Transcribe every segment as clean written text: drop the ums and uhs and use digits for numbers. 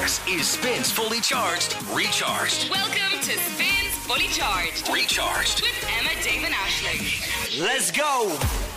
This is Spins Fully Charged, Recharged. Welcome to Spins Fully Charged. Recharged. With Emma, Dave and Ashling. Let's go.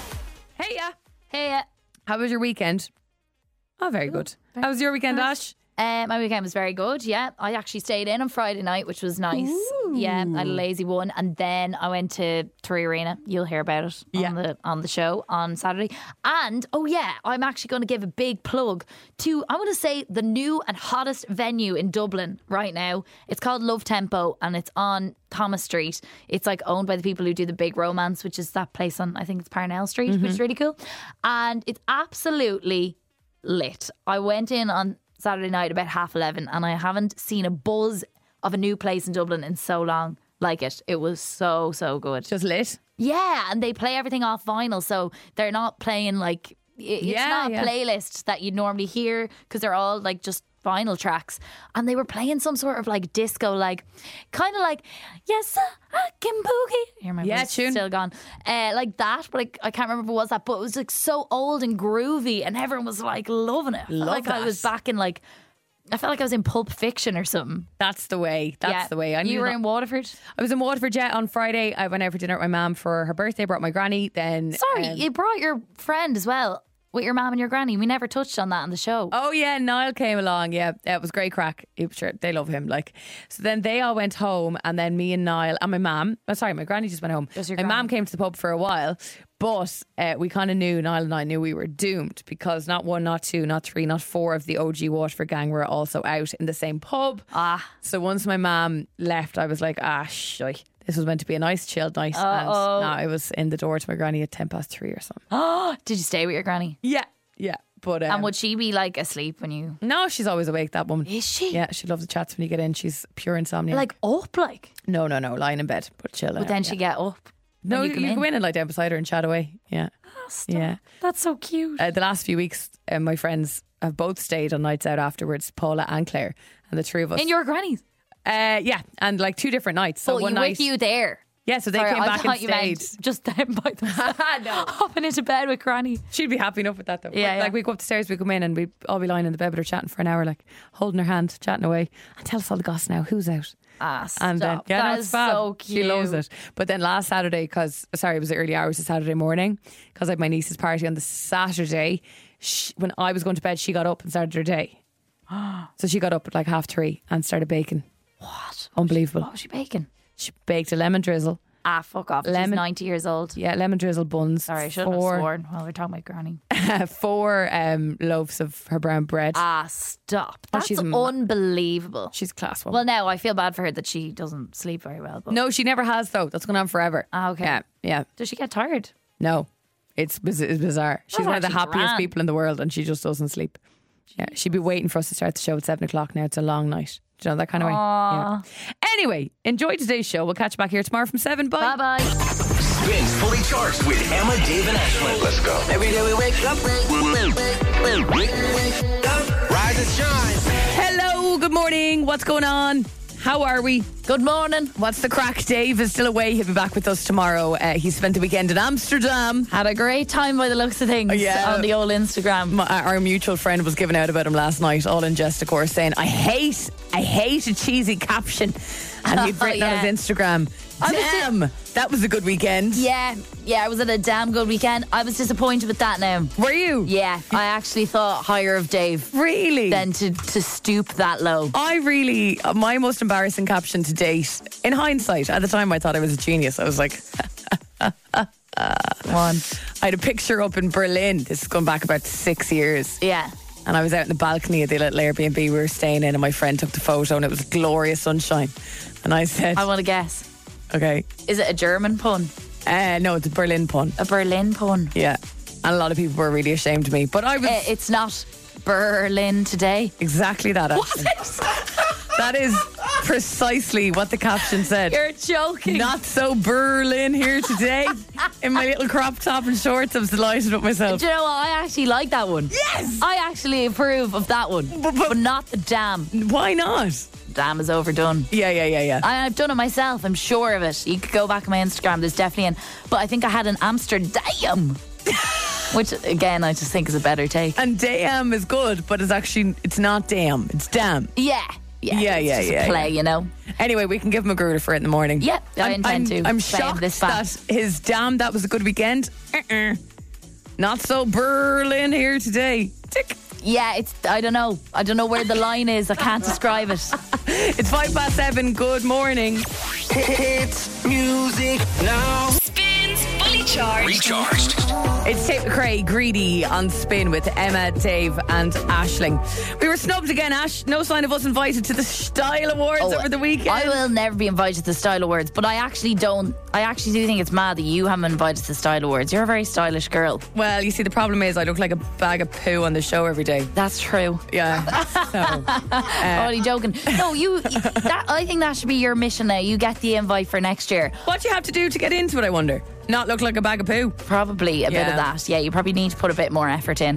Hey, How was your weekend? Oh, very good. How was your weekend, Ash? my weekend was very good. Yeah, I actually stayed in on Friday night, which was nice. Yeah, I had a lazy one, and then I went to Three Arena. You'll hear about it on the show on Saturday. And I'm actually going to give a big plug to, I want to say, the new and hottest venue in Dublin right now. It's called Love Tempo, and it's on Thomas Street. It's like owned by the people who do the Big Romance, which is that place on, I think it's Parnell Street, which is really cool. And it's absolutely lit. I went in on Saturday night about 11:30, and I haven't seen a buzz of a new place in Dublin in so long like it. It was so good. Just lit? Yeah, and they play everything off vinyl, so they're not playing like it's not a playlist that you'd normally hear, because they're all like just vinyl tracks. And they were playing some sort of like disco, like kind of like yes I can boogie. Hear my voice tune. still gone, like that. But I can't remember what was that. But it was like so old and groovy, and everyone was like loving it. I was back in like. I felt like I was in Pulp Fiction or something. That's the way. That's the way. You were in Waterford? I was in Waterford, on Friday. I went out for dinner with my mum for her birthday, brought my granny. Then Sorry, you brought your friend as well, with your mum and your granny. We never touched on that on the show. Oh yeah, Niall came along. Yeah, it was great crack. Sure, they love him. Like, so then they all went home, and then me and Niall and my mum. Oh, sorry, my granny just went home. Just your my granny. mum came to the pub for a while, but we kind of knew, Niall and I knew we were doomed, because not one, not two, not three, not four of the OG Waterford gang were also out in the same pub. So once my mum left, I was like, shy. This was meant to be a nice chilled night, and no, I was in the door to my granny at 3:10 or something. Did you stay with your granny? Yeah. But And would she be like asleep when you... no, she's always awake, that woman. Is she? Yeah, she loves the chats when you get in. She's pure insomnia. Like up, like? No, lying in bed, but chill. But then she get up. No, when you go in and lie down beside her and chat away. Yeah. Yeah. That's so cute. The last few weeks, my friends have both stayed on nights out afterwards, Paula and Claire, and the three of us. In your granny's? Yeah, and like 2 different nights. So But one you night. with you there? Yeah, so they Sorry, came I back thought and you stayed. meant just them by themselves. No. Hopping into bed with granny. She'd be happy enough with that though. Yeah, But, like, we go up the stairs, we come in, and we all be lying in the bed with her chatting for an hour, like holding her hand, chatting away. And tell us all the goss now. Who's out? And then Stop. That it's is fab. so cute. She loves it. But then last Saturday, it was the early hours of Saturday morning, because I had my niece's party on the Saturday. When I was going to bed, she got up and started her day. So she got up at like 3:30 and started baking. What? Unbelievable. What was she baking? She baked a lemon drizzle. Fuck off. She's Lemon- 90 years old. Yeah, lemon drizzle buns. Sorry, I shouldn't have sworn while we're talking about granny. 4 loaves of her brown bread. Stop. That's she's unbelievable. She's a class woman. Well, now I feel bad for her that she doesn't sleep very well. But No, she never has though. That's going on forever. Okay. Yeah. Does she get tired? No, it's bizarre. She's That's one of the actually happiest grand. people in the world, and she just doesn't sleep. Yeah, she'd be waiting for us to start the show at 7:00 now. It's a long night. Do you know, that kind of way? Yeah. Anyway, enjoy today's show. We'll catch you back here tomorrow from 7. Bye. Bye-bye. Spins Fully Charged with Emma, Dave and Ashling. Let's go. Every day we wake up. Rise and shine. Hello, good morning. What's going on? How are we? Good morning. What's the crack? Dave is still away. He'll be back with us tomorrow. He spent the weekend in Amsterdam. Had a great time by the looks of things Yeah. on the old Instagram. Our mutual friend was giving out about him last night, all in jest, of course, saying, I hate a cheesy caption. And he'd written on his Instagram, damn, that was a good weekend. Yeah, it was at a damn good weekend. I was disappointed with that now. Were you? Yeah, I actually thought higher of Dave Really? than to stoop that low. My most embarrassing caption to date, in hindsight, at the time I thought I was a genius. I was like, One. I had a picture up in Berlin. This is going back about 6 years. Yeah. And I was out in the balcony of the little Airbnb we were staying in, and my friend took the photo, and it was glorious sunshine. And I said, I want to guess. okay. Is it a German pun? No, it's a Berlin pun. A Berlin pun? Yeah. And a lot of people were really ashamed of me. But I was It's not Berlin today. exactly that, actually. That is precisely what the caption said. You're joking. Not so Berlin here today. In my little crop top and shorts, I was delighted with myself. Do you know what? I actually like that one. Yes! I actually approve of that one. But not the damn. Why not? Damn is overdone. Yeah. I've done it myself. I'm sure of it. You could go back on my Instagram. There's definitely but I think I had an Amsterdam. Which, again, I just think is a better take. And damn is good, but it's not damn. It's damn. Yeah. Yeah. It's just a play, you know. Anyway, we can give him a gruder for it in the morning. Yeah, I intend to. I'm Claim shocked this that fact. his damn, that was a good weekend. Not so Berlin here today. Tick. Yeah, I don't know. I don't know where the line is. I can't describe it. It's 7:05. Good morning. Hits music now. Spins Fully Charged. Recharged. It's Tate McRae, Greedy on Spin with Emma, Dave and Aisling. We were snubbed again, Ash. No sign of us invited to the Style Awards over the weekend. I will never be invited to the Style Awards, but I actually do think it's mad that you haven't invited to the Style Awards. You're a very stylish girl. Well, you see, the problem is I look like a bag of poo on the show every day. That's true. Yeah. So, Only joking. No, I think that should be your mission now. You get the invite for next year. what do you have to do to get into it, I wonder? Not look like a bag of poo? Probably a bit of that. Yeah, you probably need to put a bit more effort in.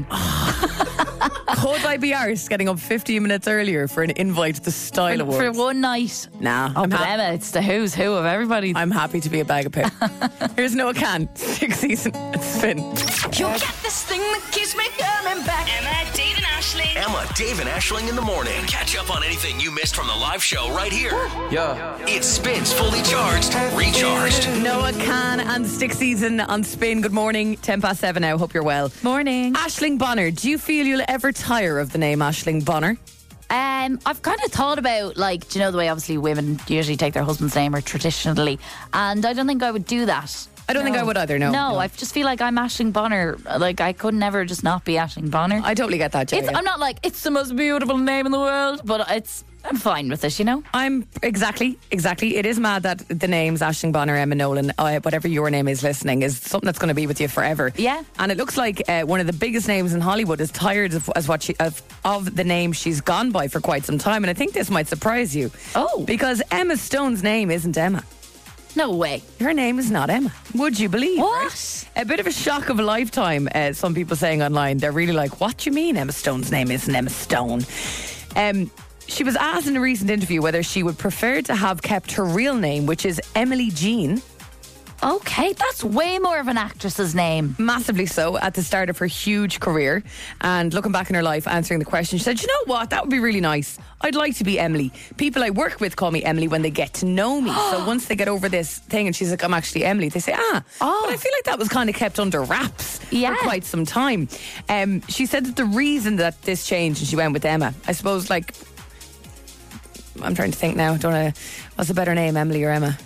Could I be arsed getting up 15 minutes earlier for an invite to the Style Awards? For one night. Nah. Oh, but Emma, it's the who's who of everybody. I'm happy to be a bag of poo. Here's Noah Can, 6th season at Spin. You got this thing that keeps me coming back. Emma, Dave and Aisling. Emma, Dave and Aisling in the morning. Catch up on anything you missed from the live show right here. Yeah. It Spins Fully Charged, Recharged. Noah Can and 6th season on Spin. Good morning. 7:10 now. Hope you're well. Morning. Aisling Bonner. Do you feel you'll ever tire of the name Aisling Bonner? I've kind of thought about, like, do you know the way obviously women usually take their husband's name, or traditionally, and I don't think I would do that. I don't think I would either, no. No, I just feel like I'm Aisling Bonner. Like, I could never just not be Aisling Bonner. I totally get that, Jay. I'm not like, it's the most beautiful name in the world, but I'm fine with it, you know? I'm exactly. It is mad that the names Aisling Bonner, Emma Nolan, whatever your name is listening, is something that's going to be with you forever. Yeah. And it looks like one of the biggest names in Hollywood is tired of the name she's gone by for quite some time. And I think this might surprise you. Oh. Because Emma Stone's name isn't Emma. No way. Her name is not Emma. Would you believe? What? Right? A bit of a shock of a lifetime. Some people saying online, they're really like, what do you mean Emma Stone's name isn't Emma Stone? She was asked in a recent interview whether she would prefer to have kept her real name, which is Emily Jean. Okay, that's way more of an actress's name. Massively so, at the start of her huge career. And looking back in her life, answering the question, she said, you know what, that would be really nice. I'd like to be Emily. People I work with call me Emily when they get to know me. So once they get over this thing and she's like, I'm actually Emily, they say, But I feel like that was kind of kept under wraps for quite some time. She said that the reason that this changed and she went with Emma, I suppose, like, I'm trying to think now, what's a better name, Emily or Emma?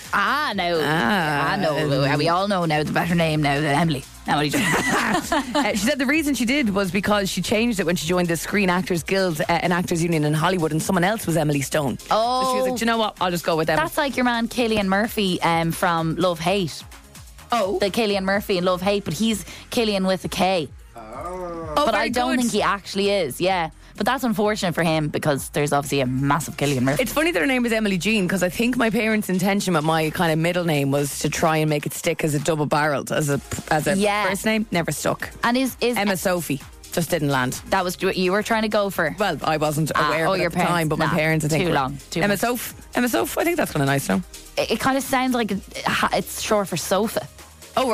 No. We all know now the better name now than Emily. She said the reason she did was because she changed it when she joined the Screen Actors Guild, an actors union in Hollywood, and someone else was Emily Stone. Oh. So she was like, do you know what? I'll just go with Emma. That's like your man Cillian Murphy from Love Hate. Oh. The Cillian Murphy in Love Hate, but he's Cillian with a K. But I don't think he actually is, yeah. But that's unfortunate for him because there's obviously a massive Cillian Murphy. It's funny that her name is Emily Jean because I think my parents' intention with my kind of middle name was to try and make it stick as a double-barreled, as a first name. Never stuck. And is Emma Sophie. Just didn't land. That was what you were trying to go for? Well, I wasn't aware of it at the time, but my parents, I think. Too long. Emma Soph. Emma Soph, I think that's kind of nice, no? It kind of sounds like it's short for sofa. Oh,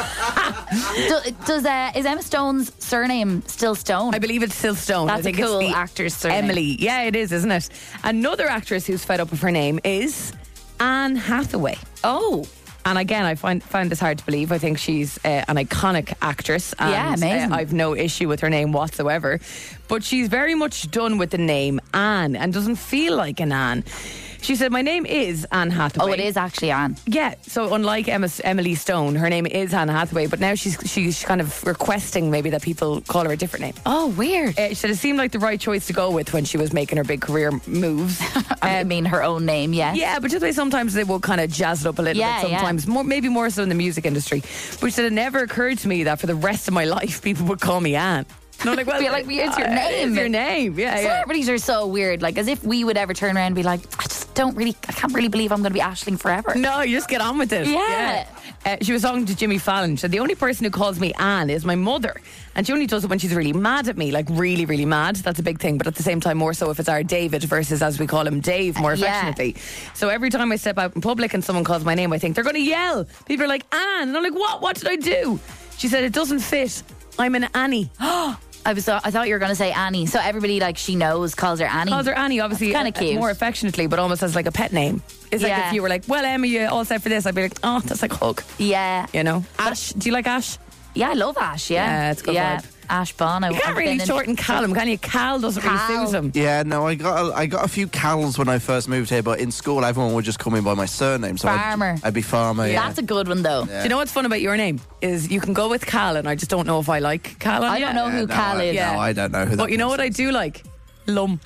is Emma Stone's surname still Stone? I believe it's still Stone. That's I think a cool it's the actor's surname. Emily. Yeah, it is, isn't it? Another actress who's fed up with her name is Anne Hathaway. Oh. And again, I find this hard to believe. I think she's an iconic actress. And, yeah, amazing. I've no issue with her name whatsoever. But she's very much done with the name Anne and doesn't feel like an Anne. She said, my name is Anne Hathaway. Oh, it is actually Anne. Yeah, so unlike Emily Stone, her name is Anne Hathaway, but now she's kind of requesting maybe that people call her a different name. Oh, weird. She said it seemed like the right choice to go with when she was making her big career moves. I mean, her own name, yes. Yeah, but just the way sometimes they will kind of jazz it up a little bit sometimes, maybe more so in the music industry. But she said it never occurred to me that for the rest of my life, people would call me Anne. No, like, well, like, it's your name. It's your name, yeah. Celebrities are so weird, like as if we would ever turn around and be like, I can't really believe I'm going to be Aisling forever. No, you just get on with it. Yeah. She was talking to Jimmy Fallon. She said, the only person who calls me Anne is my mother. And she only does it when she's really mad at me, like really, really mad. That's a big thing. But at the same time, more so if it's our David versus, as we call him, Dave, more affectionately. So every time I step out in public and someone calls my name, I think they're going to yell. People are like, Anne. And I'm like, what? What did I do? She said, it doesn't fit I'm an Annie. I thought you were going to say Annie. So everybody she knows calls her Annie. Calls her Annie, obviously. Kind of cute. More affectionately, but almost as like a pet name. It's like if you were like, well, Emma, you all set for this, I'd be like, oh, that's like Hug. Yeah. You know? Ash, do you like Ash? Yeah, I love Ash, yeah. Yeah, it's a good vibe. Ash Bono. You can't really shorten Callum, can you? Cal doesn't really suit him. Yeah, no, I got a few Cals when I first moved here, but in school everyone would just call me by my surname. So Farmer. I'd be Farmer, yeah. That's a good one, though. Do you know what's fun about your name? Is you can go with Cal, and I just don't know if I like Cal. I don't know who Cal is. No, I don't know who that is. But you know what I do like? Lum.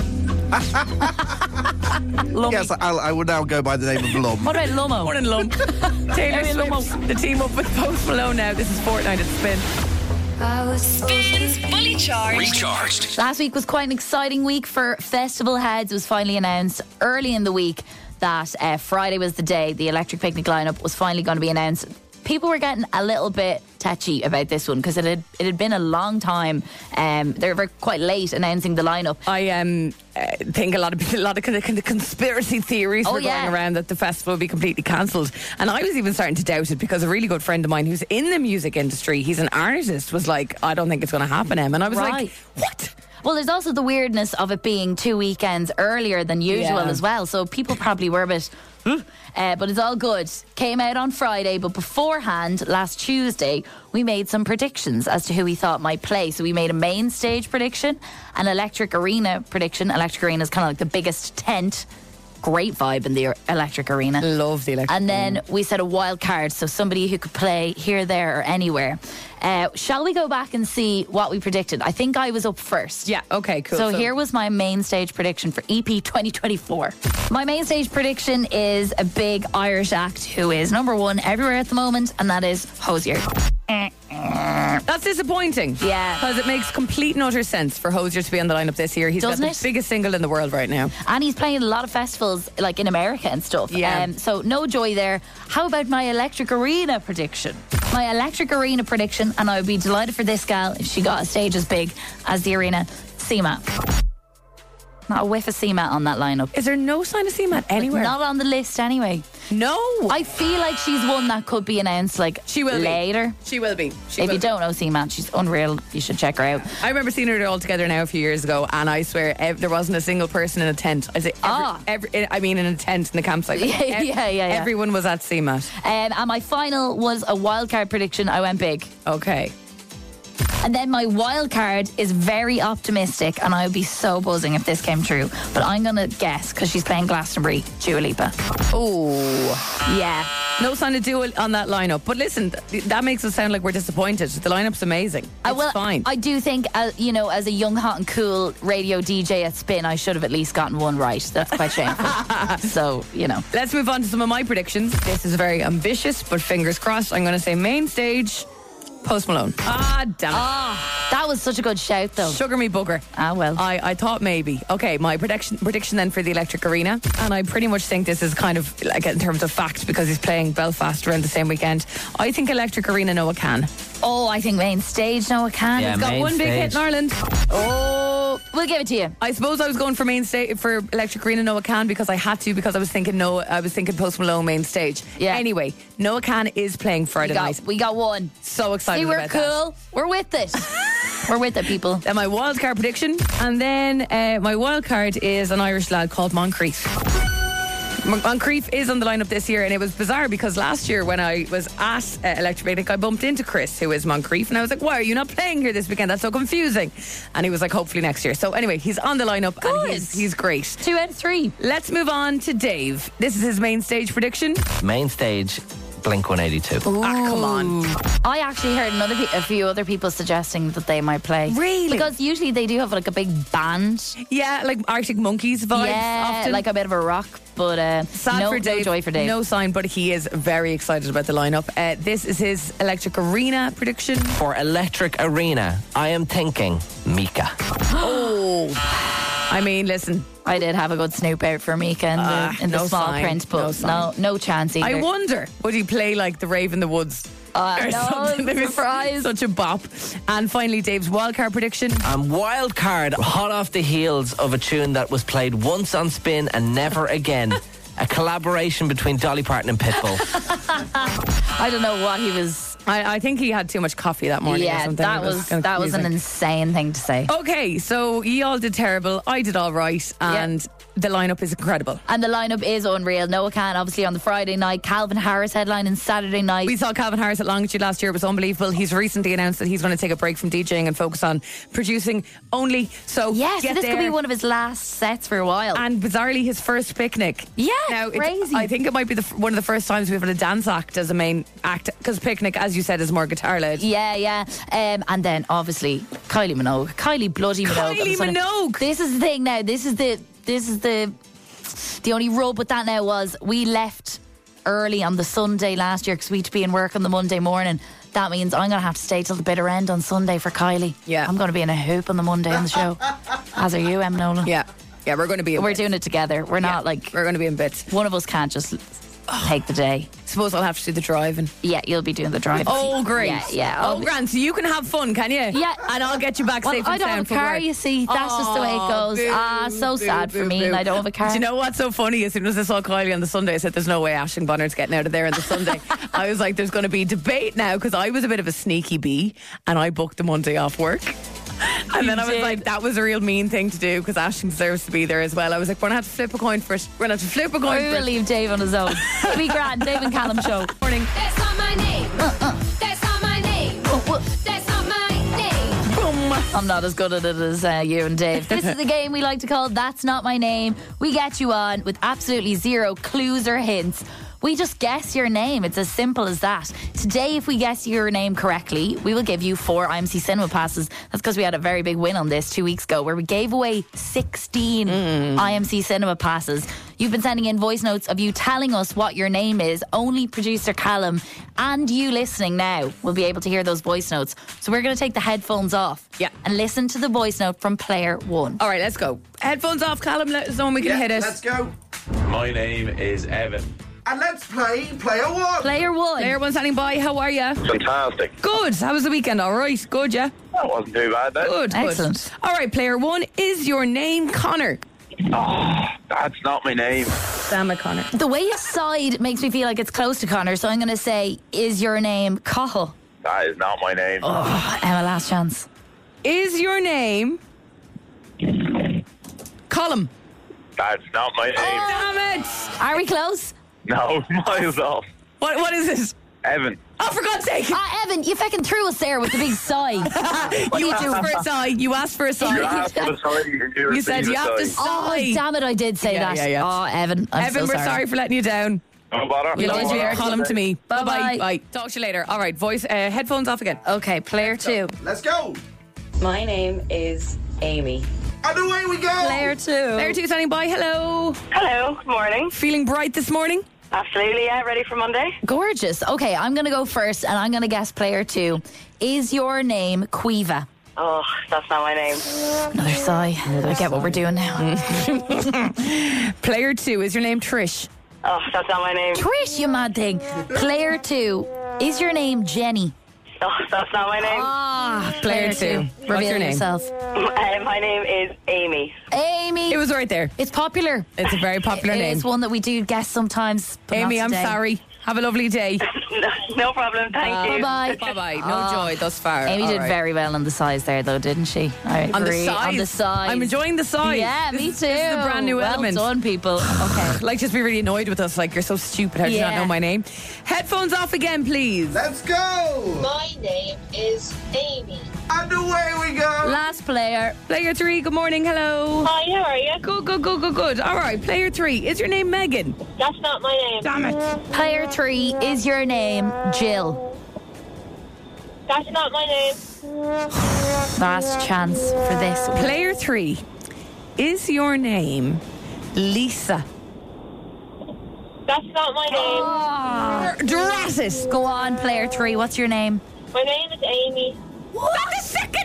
Yes, I would now go by the name of Lum. What about Lummo? Morning, Lum. Taylor Swift, the team up with Post Malone now. This is Fortnite at Spin. Spins Fully Charged. Recharged. Last week was quite an exciting week for festival heads. It was finally announced early in the week that Friday was the day the Electric Picnic lineup was finally going to be announced. People were getting a little bit touchy about this one because it had been a long time. They were quite late announcing the lineup. I think a lot of kind of conspiracy theories were going around that the festival would be completely cancelled, and I was even starting to doubt it because a really good friend of mine who's in the music industry, he's an artist, was like, I don't think it's going to happen, Em. And I was like, what? Well, there's also the weirdness of it being 2 weekends earlier than usual as well. So people probably were a bit... but it's all good. Came out on Friday, but beforehand, last Tuesday, we made some predictions as to who we thought might play. So we made a main stage prediction, an Electric Arena prediction. Electric Arena is kind of like the biggest tent. Great vibe in the Electric Arena. Love the Electric Arena. And then we said a wild card, so somebody who could play here, there, or anywhere. Shall we go back and see what we predicted? I think I was up first. Yeah, okay, cool. So here was my main stage prediction for EP 2024. My main stage prediction is a big Irish act who is number one everywhere at the moment, and that is Hozier. That's disappointing. Yeah. Because it makes complete and utter sense for Hozier to be on the lineup this year. He's got the biggest single in the world right now. And he's playing a lot of festivals like in America and stuff. Yeah. So no joy there. How about my Electric Arena prediction? My Electric Arena prediction, and I would be delighted for this gal if she got a stage as big as the arena, CMAT. Not a whiff of CMAT on that lineup. Is there no sign of CMAT anywhere? Not on the list anyway. No. I feel like she's one that could be announced she will later. She will be. If you don't know CMAT, she's unreal. You should check her out. I remember seeing her all together now a few years ago, and I swear there wasn't a single person in a tent. I say in a tent in the campsite. Yeah. Everyone was at CMAT. And my final was a wildcard prediction. I went big. Okay. And then my wild card is very optimistic, and I would be so buzzing if this came true. But I'm going to guess, because she's playing Glastonbury, Dua Lipa. Oh. Yeah. No sign of Dua on that lineup. But listen, that makes us sound like we're disappointed. The lineup's amazing. It's fine. I do think, as a young, hot and cool radio DJ at Spin, I should have at least gotten one right. That's quite shameful. So, Let's move on to some of my predictions. This is very ambitious, but fingers crossed. I'm going to say main stage... Post Malone. Damn it. That was such a good shout, though. Sugar me bugger. Well. I thought maybe. Okay, my prediction then for the Electric Arena, and I pretty much think this is kind of like in terms of fact because he's playing Belfast around the same weekend. I think Electric Arena Noah Can. Oh, I think main stage Noah Can. He's got one big hit in Ireland. Oh, we'll give it to you. I suppose I was going for main stage for Electric Arena Noah Can because I had to, because I was thinking Post Malone main stage. Yeah. Anyway, Noah Can is playing Friday night. We got one. So excited. See, we're about cool. That. We're with it. We're with it, people. Then my wild card prediction, and then my wild card is an Irish lad called Moncrief. Moncrief is on the lineup this year, and it was bizarre because last year when I was at Electric Picnic, I bumped into Chris, who is Moncrief, and I was like, why are you not playing here this weekend? That's so confusing. And he was like, hopefully next year. So anyway, he's on the lineup. Good. And he's great. 2 out of 3. Let's move on to Dave. This is his main stage prediction. Main stage, Blink 182. Come on. I actually heard a few other people suggesting that they might play. Really? Because usually they do have like a big band. Yeah, like Arctic Monkeys vibes often. Like a bit of a rock. But for Dave, no joy for Dave. No sign, but he is very excited about the lineup. This is his Electric Arena prediction. For Electric Arena, I am thinking Mika. I mean, listen. I did have a good snoop out for Mika in the small print, but no chance either. I wonder, would he play like the Rave in the Woods? Or something. Surprise. Such a bop. And finally, Dave's wildcard prediction. Wildcard, hot off the heels of a tune that was played once on Spin and never again. A collaboration between Dolly Parton and Pitbull. I don't know what he was I think he had too much coffee that morning or Yeah, something. that was an insane thing to say. Okay, so you all did terrible. I did all right. And the lineup is incredible. And the lineup is unreal. Noah Khan, obviously, on the Friday night. Calvin Harris headlining Saturday night. We saw Calvin Harris at Longitude last year. It was unbelievable. He's recently announced that he's going to take a break from DJing and focus on producing only. So yes, so this could be one of his last sets for a while. And bizarrely, his first picnic. Yeah, now, crazy. I think it might be one of the first times we've had a dance act as a main act, because picnic, as you said, is more guitar led. Yeah. And then obviously Kylie Minogue. Kylie bloody Minogue. Kylie Minogue. This is the thing now. This is the only rub with that now was we left early on the Sunday last year because we had to be in work on the Monday morning. That means I'm going to have to stay till the bitter end on Sunday for Kylie. Yeah. I'm going to be in a hoop on the Monday on the show. As are you, Em Nolan. Yeah, we're going to be We're doing it together. We're not like... We're going to be in bits. One of us can't just take the day. Suppose I'll have to do the driving. Yeah, you'll be doing the driving. Oh, great. Yeah. Oh, grand. So you can have fun, can you? Yeah. And I'll get you back safe and sound. I don't have a from car, work. you see. That's just the way it goes. So sad for me, and I don't have a car. Do you know what's so funny? As soon as I saw Kylie on the Sunday, I said, there's no way Aisling Bonnard's getting out of there on the Sunday. I was like, there's going to be debate now, because I was a bit of a sneaky bee, and I booked the Monday off work. And then I was like, that was a real mean thing to do, because Aisling deserves to be there as well. I was like, we're going to have to flip a coin for it. We're going to have to flip a coin We will leave Dave on his own. It'll be grand. Dave and Callum show. Morning. That's not my name. That's not my name. That's not my name. Boom. I'm not as good at it as you and Dave. This is the game we like to call That's Not My Name. We get you on with absolutely zero clues or hints. We just guess your name. It's as simple as that. Today, if we guess your name correctly, we will give you 4 IMC Cinema passes. That's because we had a very big win on this 2 weeks ago, where we gave away 16 IMC Cinema passes. You've been sending in voice notes of you telling us what your name is. Only producer Callum and you listening now will be able to hear those voice notes. So we're going to take the headphones off and listen to the voice note from player 1. All right, let's go. Headphones off, Callum. Let us know when we can hit it. Let's go. My name is Evan. And let's play player 1. Player 1. Player 1 standing by. How are you? Fantastic. Good. How was the weekend? All right. Good, yeah? That wasn't too bad then. Good. Excellent. All right, player 1. Is your name Connor? Oh, that's not my name. Damn it, Connor. The way you sighed makes me feel like it's close to Connor, so I'm going to say, is your name Cahill? That is not my name. Oh, Emma, last chance. Is your name Colum? That's not my name. Damn it. Are we close? No, miles off. What is it? Evan. Oh, for God's sake. Evan, you fucking threw us there with the big sigh. What do you do? asked for a sigh. You asked for a sigh. You asked for the sign. You said you have to Oh, sigh. damn it, I did say Yeah, that. yeah. Oh, Evan, I'm Evan, so we're sorry for letting you down. No bother. You'll always be bother. a column to me. Bye-bye. Bye. Talk to you later. All right, voice, headphones off again. Okay, player 2. Let's go. My name is Amy. And away we go. Player 2. Player 2 standing by. Hello. Hello, good morning. Feeling bright this morning? Absolutely, yeah, ready for Monday? Gorgeous. Okay, I'm going to go first, and I'm going to guess player 2. Is your name Quiva? Oh, that's not my name. Another sigh. I get what we're doing now. Player 2, is your name Trish? Oh, that's not my name. Trish, you mad thing. Player 2. Is your name Jenny? Oh, that's not my name. Ah, Player 2. What's Reveal your name? yourself. My name is Amy. Amy. It was right there. It's popular. It's a very popular name. It's one that we do guess sometimes. But Amy, not I'm today. sorry. Have a lovely day. No problem, thank you. Bye-bye. Bye-bye. No joy thus far. Amy All did right. very well on the size there, though, didn't she? I On the agree. size? On the size. I'm enjoying the size. Yeah, me too. This is a brand new well element. done, people. Okay. Like, just be really annoyed with us. Like, you're so stupid. How do you not Yeah. know my name? Headphones off again, please. Let's go. My name is Amy. And away we go. Last player. Player 3, good morning. Hello. Hi, how are you? Good. All right, player 3. Is your name Megan? That's not my name. Damn it. Player 3. Is your name Jill? That's not my name. Last chance for this. Player 3. Is your name Lisa? That's not my name. Drat it. Go on, player 3. What's your name? My name is Amy. What? The second Amy.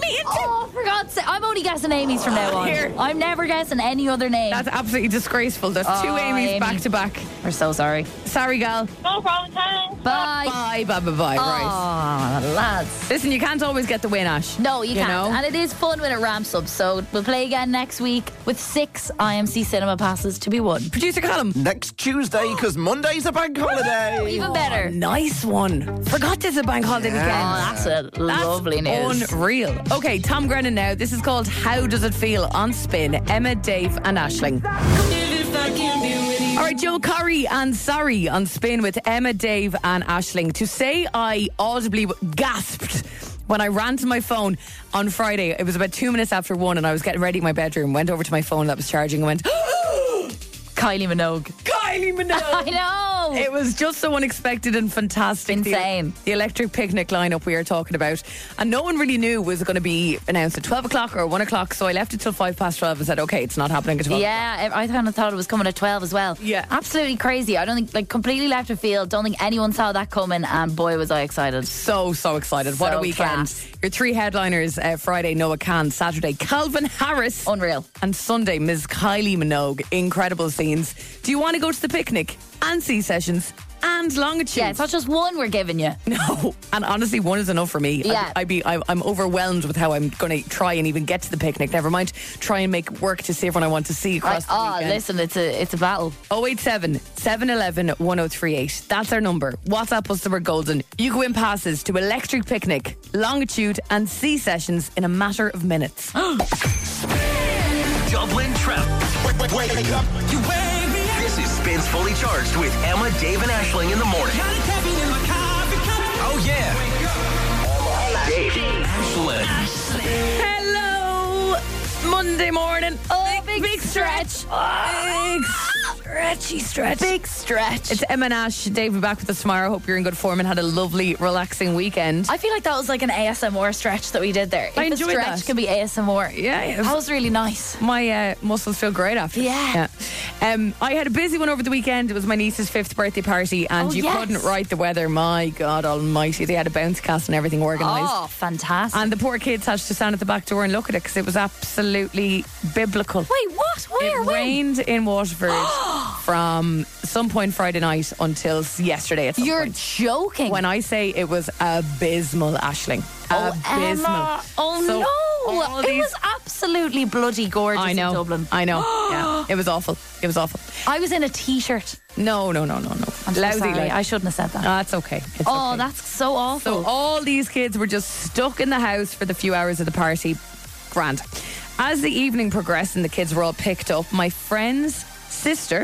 into? Oh, for God's sake. I'm only guessing Amy's from now on. Here. I'm never guessing any other name. That's absolutely disgraceful. There's two Amy's Amy. back to back. We're so sorry. Sorry, gal. No problem, thanks. Bye. Bye. Right. Oh, lads. Listen, you can't always get the win, Ash. No, you can't. know? And it is fun when it ramps up. So we'll play again next week with 6 IMC cinema passes to be won. Producer Callum. Next Tuesday, because Monday's a bank holiday. Even better. Nice one. Forgot there's a bank holiday weekend. Oh, that's lovely news. Unreal. Okay, Tom Grennan now. This is called How Does It Feel on Spin. Emma, Dave, and Aisling. All right, Joe Curry and Sorry on Spin with Emma, Dave, and Aisling. To say I audibly gasped when I ran to my phone on Friday. It was about 2 minutes after 1, and I was getting ready in my bedroom. Went over to my phone that was charging and went, Kylie Minogue. Kylie Minogue. I know. It was just so unexpected and fantastic. Insane. The electric picnic lineup we are talking about. And no one really knew was it going to be announced at 12 o'clock or 1 o'clock. So I left it till 12:05 and said, okay, it's not happening at 12. Yeah, I kind of thought it was coming at 12 as well. Yeah. Absolutely crazy. I don't think, like, completely left of field. Don't think anyone saw that coming. And boy, was I excited. So excited. What So a weekend. class. Your 3 headliners, Friday, Noah Kahn. Saturday, Calvin Harris. Unreal. And Sunday, Ms. Kylie Minogue. Incredible scenes. Do you want to go to the picnic and see sessions and Longitude? Yeah, it's not just one we're giving you. No, and honestly, one is enough for me. Yeah. I'm overwhelmed with how I'm going to try and even get to the picnic. Never mind try and make work to see everyone I want to see across the weekend. Listen, it's a battle. 087 711 1038. That's our number. WhatsApp us the word golden. You can win passes to Electric Picnic, Longitude, and Sea Sessions in a matter of minutes. Dublin Trap. Wake up. You wake me up. This is Spins Fully Charged with Emma, Dave, and Aisling in the morning. Oh, yeah. Dave, Aisling. Hello, Monday morning. Oh, big stretch. Big stretch. Big stretch. It's Emma and Ash. Dave, we're back with us tomorrow. Hope you're in good form and had a lovely, relaxing weekend. I feel like that was like an ASMR stretch that we did there. I If a enjoyed stretch that. can be ASMR. Yeah, it was- That was really nice. My muscles feel great after. Yeah. I had a busy one over the weekend. It was my niece's 5th birthday party, and Oh, you yes. couldn't write the weather. My God almighty. They had a bounce castle and everything organised. Oh, fantastic. And the poor kids had to stand at the back door and look at it because it was absolutely biblical. Wait, what? Where? It When? rained in Waterford from some point Friday night until yesterday at some You're point. joking. When I say it was abysmal, Aisling. Oh, abysmal. Emma. Oh, So no. all It these- was absolutely bloody gorgeous I know. in Dublin. I know. Yeah. It was awful. It was awful. I was in a T-shirt. No. I'm so Lousy, sorry. like. I shouldn't have said that. That's okay. It's Oh, okay. that's so awful. So all these kids were just stuck in the house for the few hours of the party. Grand. As the evening progressed and the kids were all picked up, my sister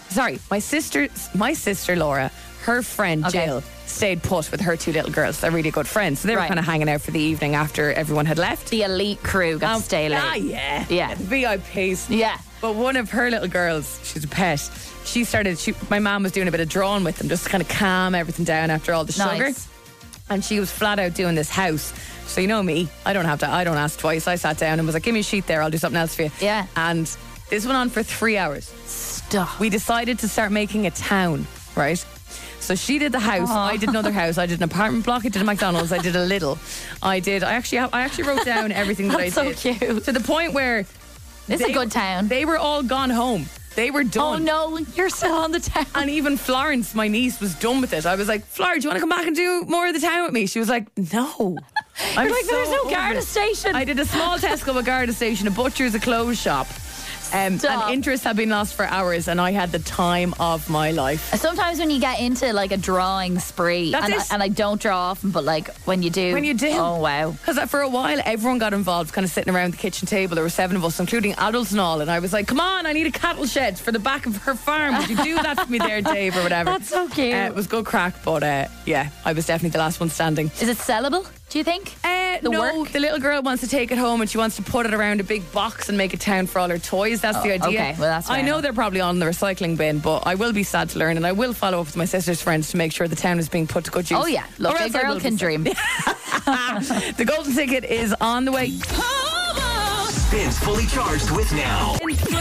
Laura, her friend Okay. Jill, stayed put with her 2 little girls. They're really good friends. So they were Right. kind of hanging out for the evening after everyone had left. The elite crew got to stay late. Yeah. Yeah. The VIPs. Yeah. But one of her little girls, she's a pet, my mom was doing a bit of drawing with them just to kind of calm everything down after all the sugar. Nice. And she was flat out doing this house. So you know me, I don't ask twice. I sat down and was like, give me a sheet there, I'll do something else for you. Yeah. And this went on for 3 hours. Stop. We decided to start making a town, right? So she did the house, I did another house, I did an apartment block, I did a McDonald's, I did a Lidl. I actually wrote down everything that That's I did. so cute. To the point where It's a good town. they were all gone home. They were Oh done. no, you're still on the town. And even Florence, my niece, was done with it. I was like, Flora, do you want to come back and do more of the town with me? She was like, no. I'm You're like, so there's no over Garda it. station. I did a small Tesco, a Garda station, a butcher's, a clothes shop. And Stop. interest had been lost for hours, and I had the time of my life. Sometimes when you get into like a drawing spree, That's and, it. and I don't draw often, but like when you do. Oh, wow. Because for a while, everyone got involved, kind of sitting around the kitchen table. There were 7 of us, including adults and all. And I was like, come on, I need a cattle shed for the back of her farm. Would you do that for me there, Dave, or whatever? That's so cute. It was good crack, but yeah, I was definitely the last one standing. Is it sellable, do you think? The no, work? the little girl wants to take it home and she wants to put it around a big box and make a town for all her toys. That's the idea. okay. Well, that's I fair know enough. they're probably on the recycling bin, but I will be sad to learn, and I will follow up with my sister's friends to make sure the town is being put to good use. Oh, yeah. Look, Or a else I girl will can be sad. dream. The golden ticket is on the way. Spins Fully Charged with now.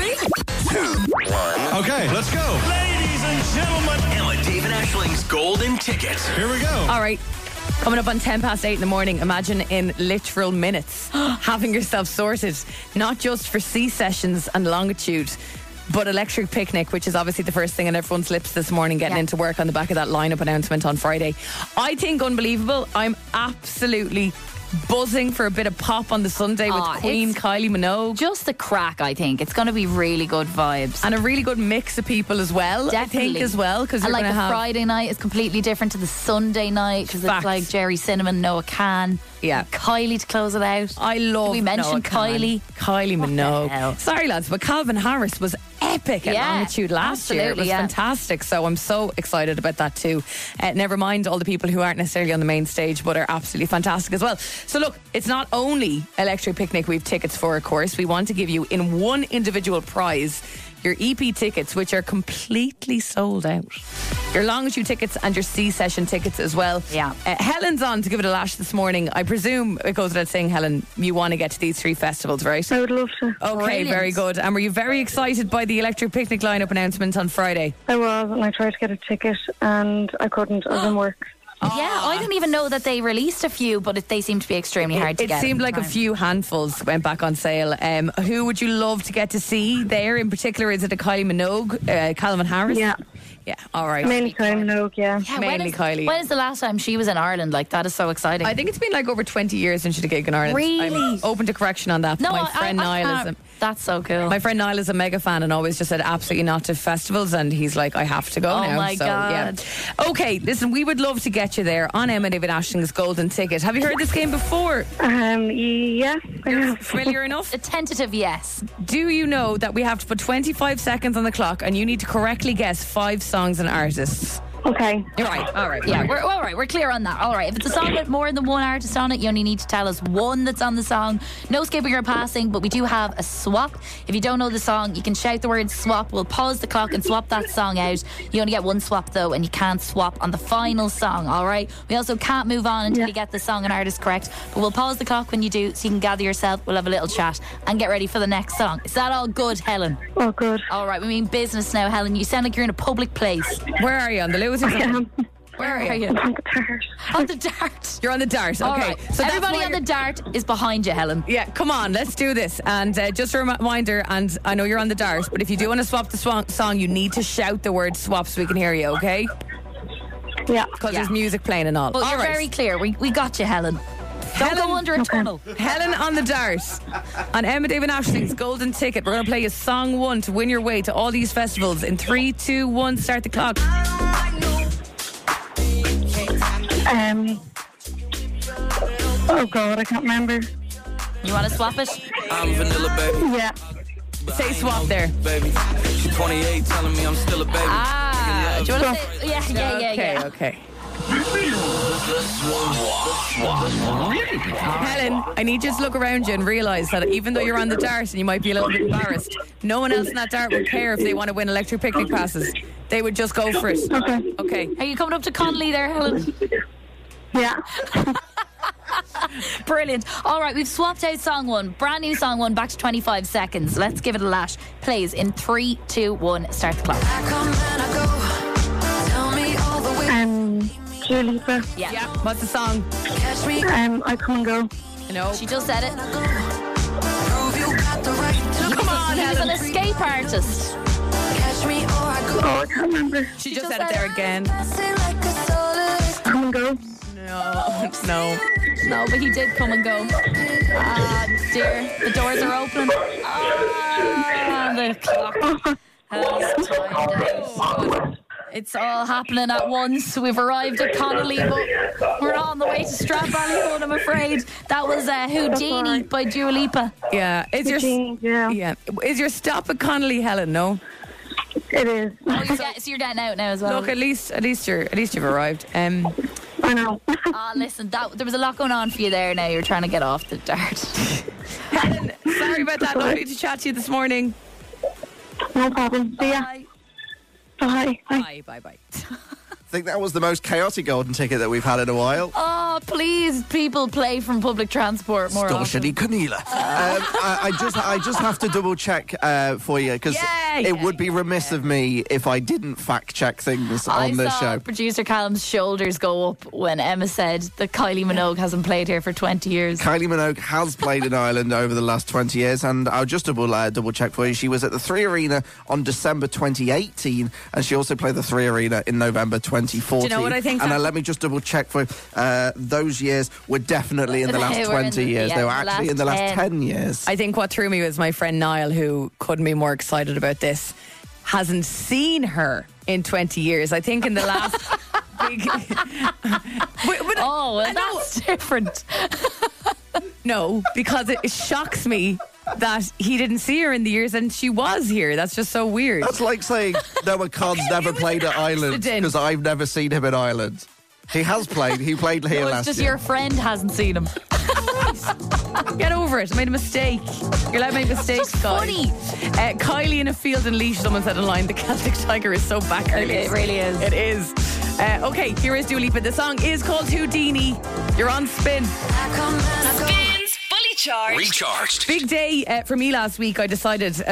Okay, let's go. Ladies and gentlemen, Emma, Dave, and Aisling's golden ticket. Here we go. All right. Coming up on 8:10 in the morning, imagine in literal minutes having yourself sorted, not just for C-sessions and longitude, but electric picnic, which is obviously the first thing on everyone's lips this morning, getting into work on the back of that lineup announcement on Friday. I think unbelievable. I'm absolutely buzzing for a bit of pop on the Sunday with Queen, Kylie Minogue. Just the crack, I think. It's going to be really good vibes. And a really good mix of people as well, Definitely. I think, as well. Because like the have Friday night is completely different to the Sunday night because it's like Jerry Cinnamon, Noah Khan. Yeah. Kylie to close it out. I love Did we mention Noah Kylie? Kylie Minogue. Sorry, lads, but Calvin Harris was epic at Longitude last year. It was fantastic. So I'm so excited about that too. Never mind all the people who aren't necessarily on the main stage but are absolutely fantastic as well. So look, it's not only Electric Picnic we've tickets for, of course. We want to give you in one individual prize your EP tickets, which are completely sold out. Your Longitude tickets and your C-Session tickets as well. Yeah. Helen's on to give it a lash this morning. I presume it goes without saying, Helen, you want to get to these 3 festivals, right? I would love to. Okay, Brilliant. very good. And were you very excited by the Electric Picnic lineup announcement on Friday? I was, and I tried to get a ticket, and I couldn't. I was in work. Yeah, I didn't even know that they released a few, but they seem to be extremely hard to get. It seemed like a few handfuls went back on sale. Who would you love to get to see there in particular? Is it a Kylie Minogue, Calvin Harris? Yeah. Yeah, all right. Mainly Kylie Minogue, yeah. Mainly Kylie. When is the last time she was in Ireland? Like, that is so exciting. I think it's been like over 20 years since she did a gig in Ireland. Really? I'm open to correction on that. No, My friend Niall is that's so cool. My friend Niall is a mega fan and always just said absolutely not to festivals, and he's like, I have to go now. Oh my God. Yeah. Okay, listen, we would love to get you there on Emma David Ashling's Golden Ticket. Have you heard this game before? Yeah. Familiar enough? A tentative yes. Do you know that we have to put 25 seconds on the clock and you need to correctly guess 5 songs and artists? Okay. You're right. All right. Yeah, we're all right. We're clear on that. All right. If it's a song with more than one artist on it, you only need to tell us one that's on the song. No skipping or passing, but we do have a swap. If you don't know the song, you can shout the word swap. We'll pause the clock and swap that song out. You only get one swap though, and you can't swap on the final song. All right. We also can't move on until you get the song and artist correct. But we'll pause the clock when you do, so you can gather yourself. We'll have a little chat and get ready for the next song. Is that all good, Helen? Oh, good. All right. We mean business now, Helen. You sound like you're in a public place. Where are you? On the Lewis? Where are you? On the dart. On the dart. You're on the dart. All Okay. right. So everybody on the dart is behind you, Helen. Yeah, come on, let's do this. And just a reminder, and I know you're on the dart, but if you do want to swap the song, you need to shout the word swap so we can hear you, okay? Yeah. Because there's music playing and all. But All you're right. very clear. We got you, Helen. Don't go under a tunnel. Helen on the dart. On Emma David Ashling's Golden Ticket, we're going to play you song 1 to win your way to all these festivals. In 3, 2, 1, start the clock. Oh God, I can't remember. You want to swap it? I'm vanilla, baby. Yeah. Say swap there. Baby. She's 28, telling me I'm still a baby. Ah, do you want to say? Yeah. Okay. Helen, I need you to look around you and realise that even though you're on the dart and you might be a little bit embarrassed, no one else in that dart would care if they want to win electric picnic passes. They would just go for it. Okay. Are you coming up to Connolly there, Helen? Yeah. Brilliant. All right, we've swapped out song 1. Brand new song 1, back to 25 seconds. Let's give it a lash. Plays in 3, 2, 1, start the clock. Dua Lipa. Yeah. What's the song? I Come and Go. No. She just said it. Come on, He was an Helen. escape artist. Oh, I can't remember. She just said it there again. Come and Go. No. But he did come and go. Ah, dear. The doors are open. Ah, the clock has timed out. It's all happening at once. We've arrived at Connolly, but we're on the way to Stradbally, I'm afraid. That was Houdini by Dua Lipa. Yeah. Is your stop at Connolly, Helen? No. It is. Oh, so you're getting out now as well. Look, at least you've arrived. I know. Listen, there was a lot going on for you there. Now you're trying to get off the dart. Helen, sorry about that. Lovely to chat to you this morning. No problem. See ya. Bye. Bye. I think that was the most chaotic golden ticket that we've had in a while. Oh, please, people play from public transport more often. Storshity Canela. I just have to double check for you because it would be remiss of me if I didn't fact check things on this I saw show. producer Callum's shoulders go up when Emma said that Kylie Minogue hasn't played here for 20 years. Kylie Minogue has played in Ireland over the last 20 years, and I'll just double check for you. She was at the Three Arena on December 2018, and she also played the Three Arena in November 2014. Do you know what I think? And let me just double check for you. Those years were definitely in the last 20 years. They were actually in the last 10 years. I think what threw me was my friend Niall, who couldn't be more excited about this, hasn't seen her in 20 years. I think in the last big... That's different. No, because it shocks me that he didn't see her in the years and she was here. That's just so weird. That's like saying Noah Conn's never played at Ireland because I've never seen him in Ireland. He has played. He played here last year. It's just your friend hasn't seen him. Get over it. I made a mistake. You're allowed to make mistakes, guys. Funny. Kylie in a field in Laois, someone said online, the Celtic Tiger is so back. It really is. It is. Okay, here is Dua Lipa. The song is called Houdini. You're on Spin. Spins Fully Charged. Recharged. Big day for me last week. I decided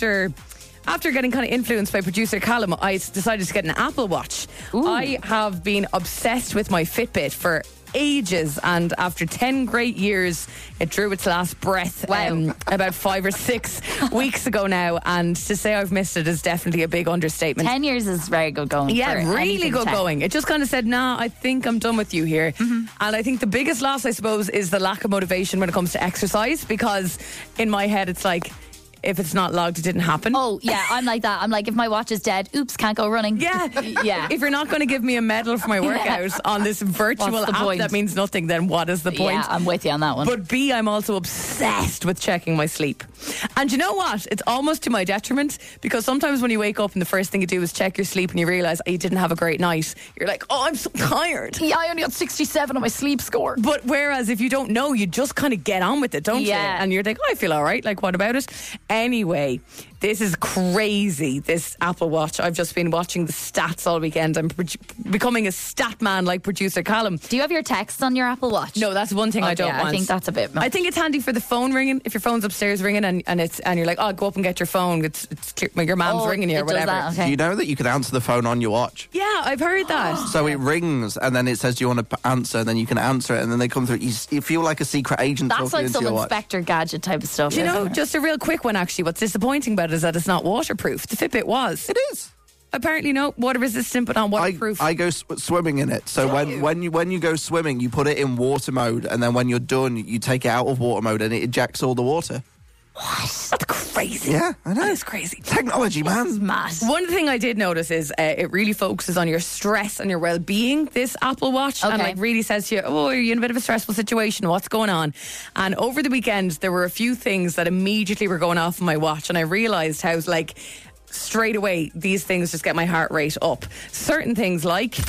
after getting kind of influenced by producer Callum, I decided to get an Apple Watch. I have been obsessed with my Fitbit for ages, and after 10 great years it drew its last breath about 5 or 6 weeks ago now, and to say I've missed it is definitely a big understatement. 10 years is very good going. Yeah, for really anything good 10. going. It just kind of said, nah, I think I'm done with you here. And I think the biggest loss, I suppose, is the lack of motivation when it comes to exercise, because in my head it's like, if it's not logged, it didn't happen. Oh, yeah, I'm like that. I'm like, if my watch is dead, oops, can't go running. Yeah. Yeah. If you're not going to give me a medal for my workout on this virtual What's the app point? that means nothing, then what is the point? Yeah, I'm with you on that one. But B, I'm also obsessed with checking my sleep. And you know what? It's almost to my detriment, because sometimes when you wake up and the first thing you do is check your sleep and you realise you didn't have a great night, you're like, oh, I'm so tired. Yeah, I only got 67 on my sleep score. But whereas if you don't know, you just kind of get on with it, don't you? And you're like, oh, I feel all right. Like, what about it? Anyway, this is crazy, this Apple Watch. I've just been watching the stats all weekend. I'm becoming a stat man like producer Callum. Do you have your texts on your Apple Watch? No, that's one thing I don't want. I think that's a bit much. I think it's handy for the phone ringing. If your phone's upstairs ringing and you're like, oh, go up and get your phone. It's your mom's ringing you or whatever. That, okay. Do you know that you can answer the phone on your watch? Yeah, I've heard that. So it rings and then it says, do you want to answer? And then you can answer it and then they come through. You feel like a secret agent That's talking like into some your watch. Inspector Gadget type of stuff. Do you know, just a real quick one actually, what's disappointing about it is that it's not waterproof. The Fitbit was. It is. Apparently no, water resistant but not waterproof. I go swimming in it. So when you go swimming, you put it in water mode, and then when you're done, you take it out of water mode and it ejects all the water. What? That's crazy. Yeah, I know. That is crazy. Technology, man. Mad. One thing I did notice is it really focuses on your stress and your well-being, this Apple Watch. Okay. And like really says to you, oh, are you in a bit of a stressful situation? What's going on? And over the weekend, there were a few things that immediately were going off on my watch. And I realised how, like, straight away, these things just get my heart rate up. Certain things like...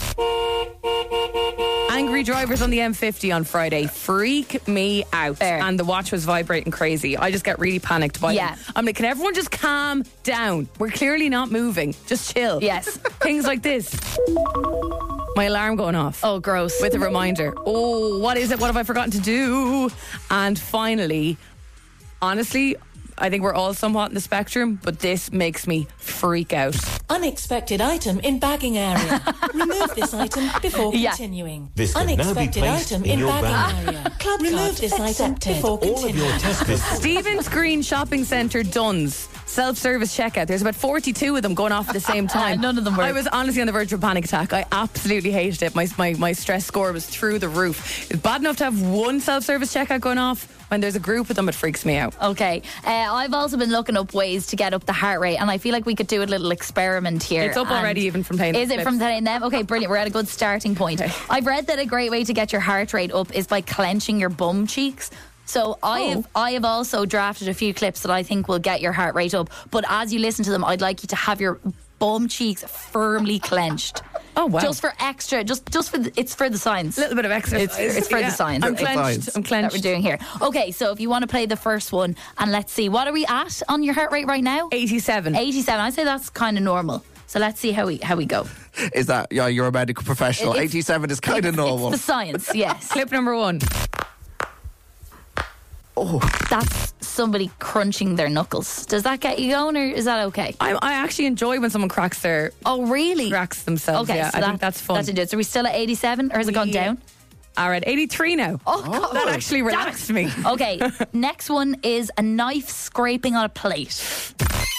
angry drivers on the M50 on Friday freak me out. Fair. And the watch was vibrating crazy. I just get really panicked by them. I'm like, can everyone just calm down? We're clearly not moving. Just chill. Yes. Things like this. My alarm going off. Oh, gross. With a reminder. Oh, what is it? What have I forgotten to do? And finally, honestly, I think we're all somewhat in the spectrum, but this makes me freak out. Unexpected item in bagging area. Remove this item before continuing. This can now be Unexpected placed item in in your bagging bag. area. Club remove this item before All of your continuing. test Stephen's Green Shopping Centre Duns self-service checkout. There's about 42 of them going off at the same time. None of them work. I was honestly on the verge of a panic attack. I absolutely hated it. My stress score was through the roof. It's bad enough to have one self-service checkout going off. When there's a group of them, it freaks me out. Okay. I've also been looking up ways to get up the heart rate, and I feel like we could do a little experiment here. It's up already, even from playing. Is it from playing them? Okay, brilliant. We're at a good starting point. Okay. I've read that a great way to get your heart rate up is by clenching your bum cheeks. So I have also drafted a few clips that I think will get your heart rate up. But as you listen to them, I'd like you to have your bum cheeks firmly clenched. Oh wow! Just for extra, just for it's for the science. A little bit of exercise. It's for the science. I'm clenched. I'm clenched. That we're doing here. Okay, so if you want to play the first one, and let's see, what are we at on your heart rate right now? 87. 87. I'd say that's kind of normal. So let's see how we go. Is that, yeah, you're a medical professional. 87 is kind of normal. It's the science, yes. Clip number 1. Oh, that's somebody crunching their knuckles. Does that get you going, or is that okay? I actually enjoy when someone cracks their... Oh, really? Cracks themselves, Okay, yeah. so I think that's fun. That's it. So are we still at 87, or has it gone down? All right, 83 now. Oh, God. That actually relaxed me. Okay, next one is a knife scraping on a plate.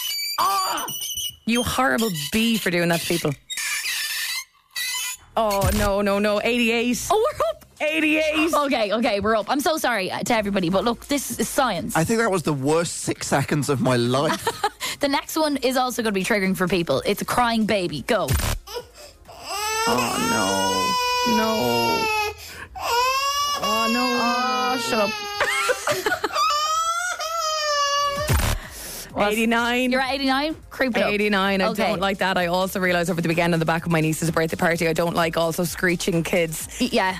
You horrible bee for doing that to people. Oh, no. 88. Oh, we're up. 88. Okay, we're up. I'm so sorry to everybody, but look, this is science. I think that was the worst 6 seconds of my life. The next one is also going to be triggering for people. It's a crying baby. Go. Oh, no. Oh, no. Oh, shut up. 89. You're at 89? Creep it up. 89. I Okay. don't like that. I also realised over the weekend on the back of my niece's birthday party, I don't like also screeching kids. Yeah.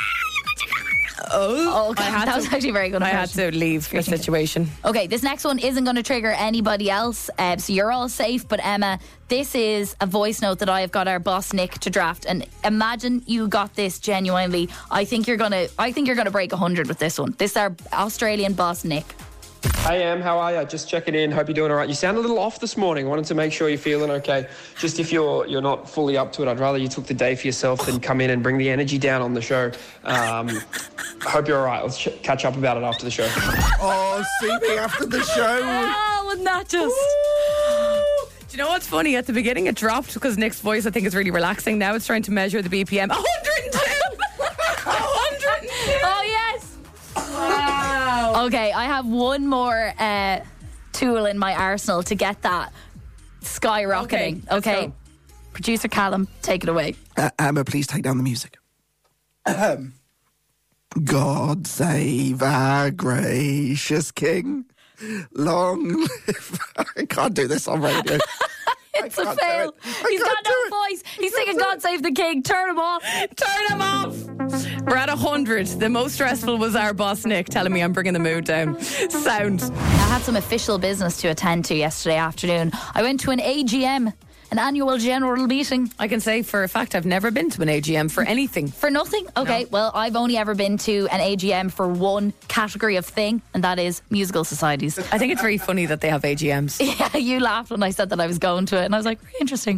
Oh, okay. That was actually very good. I had to leave the situation. Okay, this next one isn't going to trigger anybody else, so you're all safe. But Emma, this is a voice note that I have got our boss Nick to draft, and imagine you got this genuinely. I think you're gonna break 100 with this one. This is our Australian boss Nick. Hey Em, how are you? Just checking in. Hope you're doing all right. You sound a little off this morning. Wanted to make sure you're feeling okay. Just if you're not fully up to it, I'd rather you took the day for yourself than come in and bring the energy down on the show. Hope you're all right. Let's catch up about it after the show. Oh, see me after the show. Oh, wasn't that just... Do you know what's funny? At the beginning it dropped because Nick's voice I think is really relaxing. Now it's trying to measure the BPM. 102! 102! Oh, yes! Wow. Okay, I have one more tool in my arsenal to get that skyrocketing. let's Okay. go. Producer Callum, take it away. Emma, please take down the music. God save our gracious King. Long live... I can't do this on radio. It's a fail. He's got no voice. He's singing God Save the King. Turn him off. Turn him off. We're at 100. The most stressful was our boss Nick telling me I'm bringing the mood down. Sound. I had some official business to attend to yesterday afternoon. I went to an AGM, an annual general meeting. I can say for a fact I've never been to an AGM for anything. For nothing? Okay, No. well, I've only ever been to an AGM for one category of thing, and that is musical societies. I think it's very funny that they have AGMs. Yeah, you laughed when I said that I was going to it, and I was like, very interesting.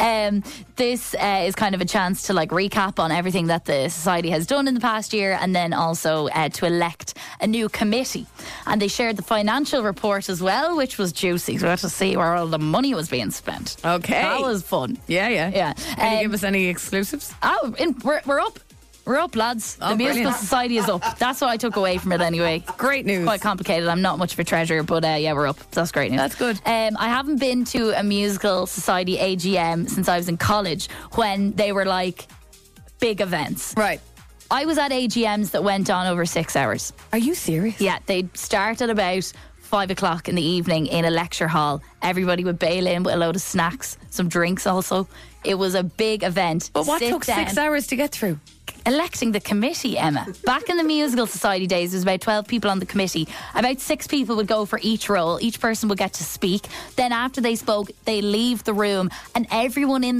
This is kind of a chance to like recap on everything that the society has done in the past year, and then also to elect a new committee. And they shared the financial report as well, which was juicy. So we had to see where all the money was being spent. Okay. That was fun. Yeah. Can you give us any exclusives? We're up. We're up, lads. Oh, The musical brilliant. society is up. That's what I took away from it anyway. Great news. Quite complicated. I'm not much of a treasurer, but yeah, we're up. That's great news. That's good. I haven't been to a musical society AGM since I was in college when they were like big events. Right. I was at AGMs that went on over 6 hours. Are you serious? Yeah, they'd start at about 5 o'clock in the evening in a lecture hall. Everybody would bail in with a load of snacks, some drinks also. It was a big event. But what Sit took down. 6 hours to get through? Electing the committee, Emma. Back in the musical society days, there was about 12 people on the committee. About 6 people would go for each role. Each person would get to speak. Then after they spoke, they leave the room, and everyone in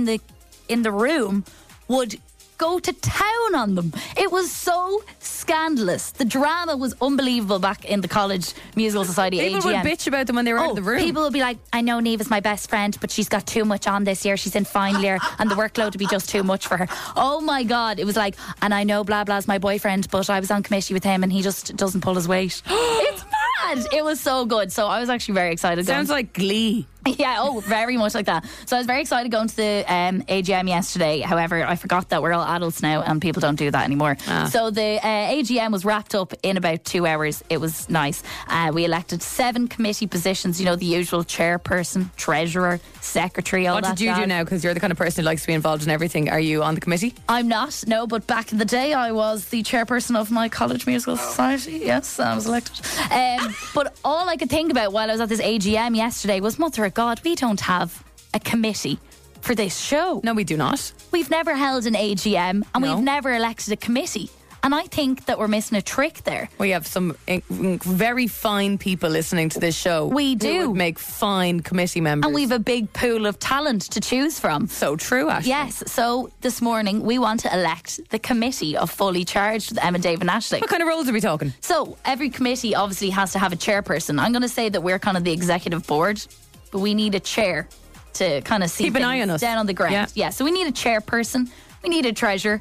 the room would go to town on them. It was so scandalous. The drama was unbelievable back in the college musical society People AGM. would bitch about them when they were out of the room. People would be like, I know Niamh is my best friend, but she's got too much on this year. She's in final year and the workload would be just too much for her. Oh my God. It was like, and I know blah blah's my boyfriend, but I was on committee with him and he just doesn't pull his weight. It's mad. It was so good. So I was actually very excited. Sounds like Glee. Yeah, very much like that. So I was very excited going to the AGM yesterday. However, I forgot that we're all adults now and people don't do that anymore. So the AGM was wrapped up in about 2 hours. It was nice. We elected 7 committee positions, you know, the usual chairperson, treasurer, secretary, all What that did you do jazz. now? Because you're the kind of person who likes to be involved in everything. Are you on the committee? I'm not, no, but back in the day I was the chairperson of my college musical society. Yes, I was elected. But all I could think about while I was at this AGM yesterday was, Mother of God, we don't have a committee for this show. No, we do not. We've never held an AGM and No. we've never elected a committee. And I think that we're missing a trick there. We have some very fine people listening to this show. We do. Who would make fine committee members. And we've a big pool of talent to choose from. So true, Aisling. Yes. So this morning we want to elect the committee of Fully Charged with Emma, Dave and Aisling. What kind of roles are we talking? So every committee obviously has to have a chairperson. I'm going to say that we're kind of the executive board, but we need a chair to kind of see Keep an eye on us. down on the ground. Yeah. So we need a chairperson. We need a treasurer.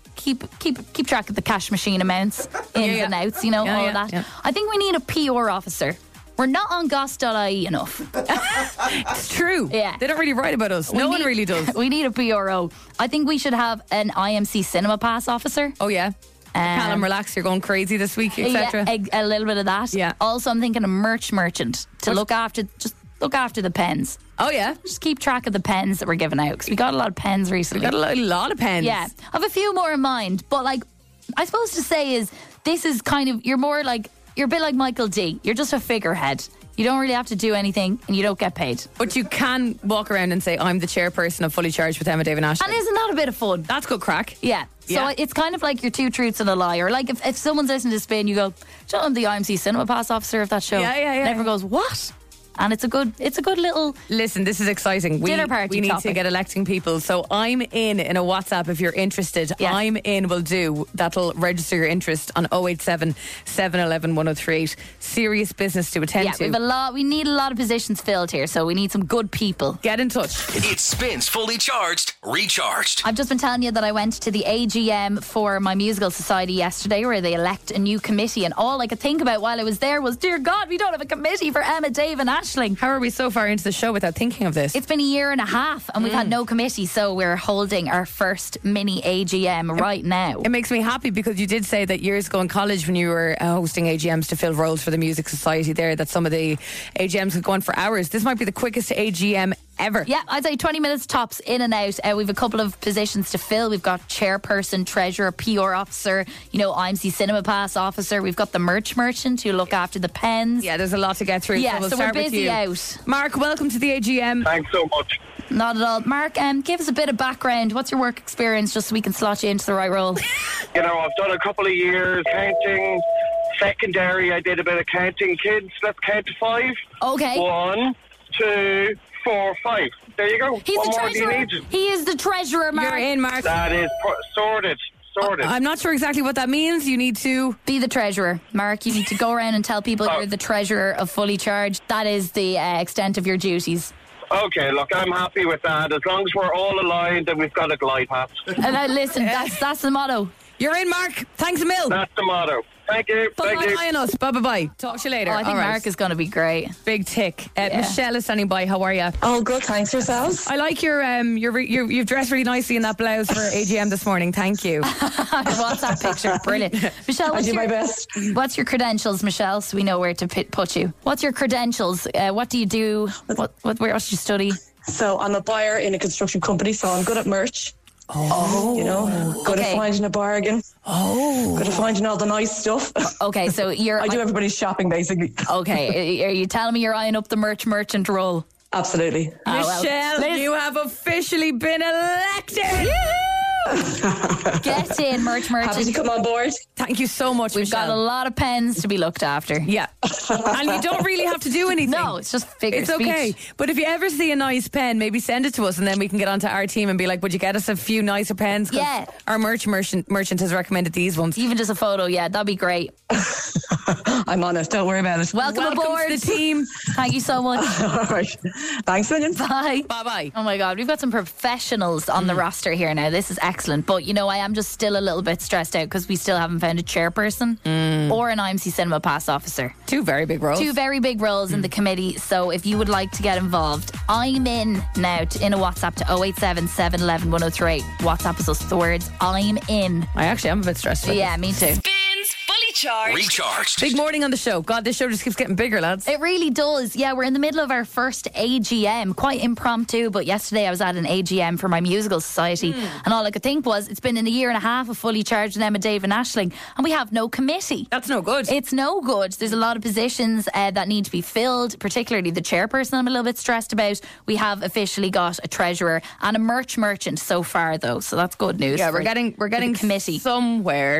Keep track of the cash machine amounts, ins and outs, all of that. Yeah. I think we need a PR officer. We're not on goss.ie enough. It's true. Yeah. They don't really write about us. No one really does. We need a PRO. I think we should have an IMC Cinema Pass officer. Oh, yeah. Callum, relax, you're going crazy this week, etc. Yeah, a little bit of that. Yeah. Also, I'm thinking a merchant to look after the pens. Oh, yeah. Just keep track of the pens that we're giving out, because we got a lot of pens recently. We got a lot of pens. Yeah. I have a few more in mind, but I suppose to say is, this is kind of, you're a bit like Michael D. You're just a figurehead. You don't really have to do anything and you don't get paid. But you can walk around and say, I'm the chairperson of Fully Charged with Emma, Dave and Aisling. And isn't that a bit of fun? That's good crack. Yeah. So it's kind of like your two truths and a lie. Or like if someone's listening to Spin, you go, I'm the IMC Cinema Pass officer of that show. Yeah. And everyone goes, what? And it's a good little... Listen, this is exciting. Dinner party We need topic. to get electing people. So I'm in a WhatsApp if you're interested. Yeah. I'm in will do. That'll register your interest on 087 711 1038. Serious business to attend to. We need a lot of positions filled here, so we need some good people. Get in touch. It Spins Fully Charged, Recharged. I've just been telling you that I went to the AGM for my musical society yesterday, where they elect a new committee, and all I could think about while I was there was, dear God, we don't have a committee for Emma, Dave and Aisling. How are we so far into the show without thinking of this? It's been a year and a half and we've had no committee, so we're holding our first mini AGM right now. It makes me happy because you did say that years ago in college when you were hosting AGMs to fill roles for the Music Society there, that some of the AGMs could go on for hours. This might be the quickest AGM ever. Yeah, I'd say 20 minutes tops, in and out. We've a couple of positions to fill. We've got chairperson, treasurer, PR officer, IMC Cinema Pass officer. We've got the merchant who look after the pens. Yeah, there's a lot to get through. Yeah, so we'll so start we're with busy you. out. Mark, welcome to the AGM. Thanks so much. Not at all. Mark, give us a bit of background. What's your work experience, just so we can slot you into the right role? I've done a couple of years counting. Secondary, I did a bit of counting kids. Let's count to 5. Okay. 1, 2, 4, 5. There you go. He's What the more do you treasurer. need? He is the treasurer, Mark. You're in, Mark. That is sorted. I'm not sure exactly what that means. You need to be the treasurer, Mark. You need to go around and tell people you're the treasurer of Fully Charged. That is the extent of your duties. Okay, look, I'm happy with that. As long as we're all aligned and we've got a glide path. And listen, that's the motto. You're in, Mark. Thanks a mil. That's the motto. Thank you. Thank you. Eye on us. Bye. Talk to you later. I think Mark is going to be great. Big tick. Michelle is standing by. How are you? Oh, good. Thanks yourselves. I like you've dressed really nicely in that blouse for AGM this morning. Thank you. What's that picture? Brilliant. Michelle, I do my best. What's your credentials, Michelle, so we know where to put you? What's your credentials? What do you do? Where else do you study? So I'm a buyer in a construction company, so I'm good at merch. Oh. Good at finding a bargain. Oh. Good at finding all the nice stuff. Okay, so I do everybody's shopping, basically. Okay, are you telling me you're eyeing up the merchant role? Absolutely. Michelle, you have officially been elected. Get in, merchant. Happy to come on board. Thank you so much, We've Michelle. got a lot of pens to be looked after. Yeah. And you don't really have to do anything. No, it's just figure It's speech. okay. But if you ever see a nice pen, maybe send it to us and then we can get onto our team and be like, would you get us a few nicer pens? 'Cause Yeah. our merchant has recommended these ones. Even just a photo, yeah, that'd be great. I'm on it. Don't worry about it. Welcome aboard. to the team. Thank you so much. All right. Thanks, million. Bye. Bye-bye. Oh my God, we've got some professionals on the roster here now. This is excellent. But, I am just still a little bit stressed out because we still haven't found a chairperson or an IMC Cinema Pass officer. Two very big roles. Two very big roles in the committee. So if you would like to get involved, I'm in now in a WhatsApp to 087 711 1038. WhatsApp is us the words I'm in. I actually am a bit stressed about Yeah, me too. Spins Fully Charged. Recharged. Big morning on the show. God, this show just keeps getting bigger, lads. It really does. Yeah, we're in the middle of our first AGM. Quite impromptu, but yesterday I was at an AGM for my musical society and all I could think was it's been in a year and a half of Fully Charged with Emma, Dave and Aisling and we have no committee. That's no good. It's no good. There's a lot of positions that need to be filled, particularly the chairperson I'm a little bit stressed about. We have officially got a treasurer and a merchant so far though, so that's good news. Yeah, we're getting the committee somewhere.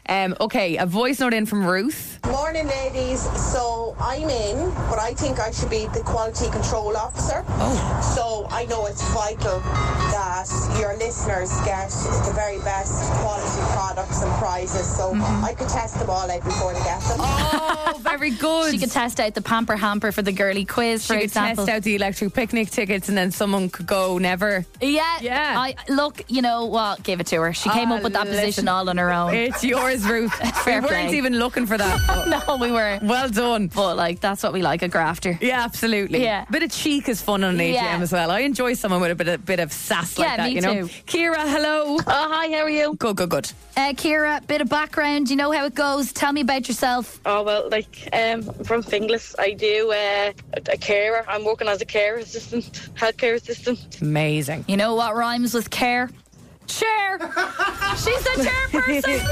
Okay, a voice note in from Ruth. Morning, ladies. So I'm in, but I think I should be the quality control officer. Oh. So I know it's vital that your listeners get the very best quality products and prizes. So I could test them all out before they get them. Oh, very good. She could test out the pamper hamper for the girly quiz, for She could example. test out the electric picnic tickets, and then someone could go never. Yeah. Look, you know what? Give it to her. She came up with that position all on her own. It's yours, Ruth. Fair we weren't play. even looking for that. No, we weren't. Well done. But like, that's what we like, a grafter. Yeah, absolutely. Yeah. Bit of cheek is fun on an AGM Yeah. as well. I enjoy someone with a bit of sass like Yeah, that, me you know. too. Kira, hello. Oh, hi, how are you? Good. Kira, bit of background. You know how it goes. Tell me about yourself. Oh, well, from Finglas. I do a carer. I'm working as a care assistant, healthcare assistant. Amazing. You know what rhymes with care? Chair. She's the chairperson.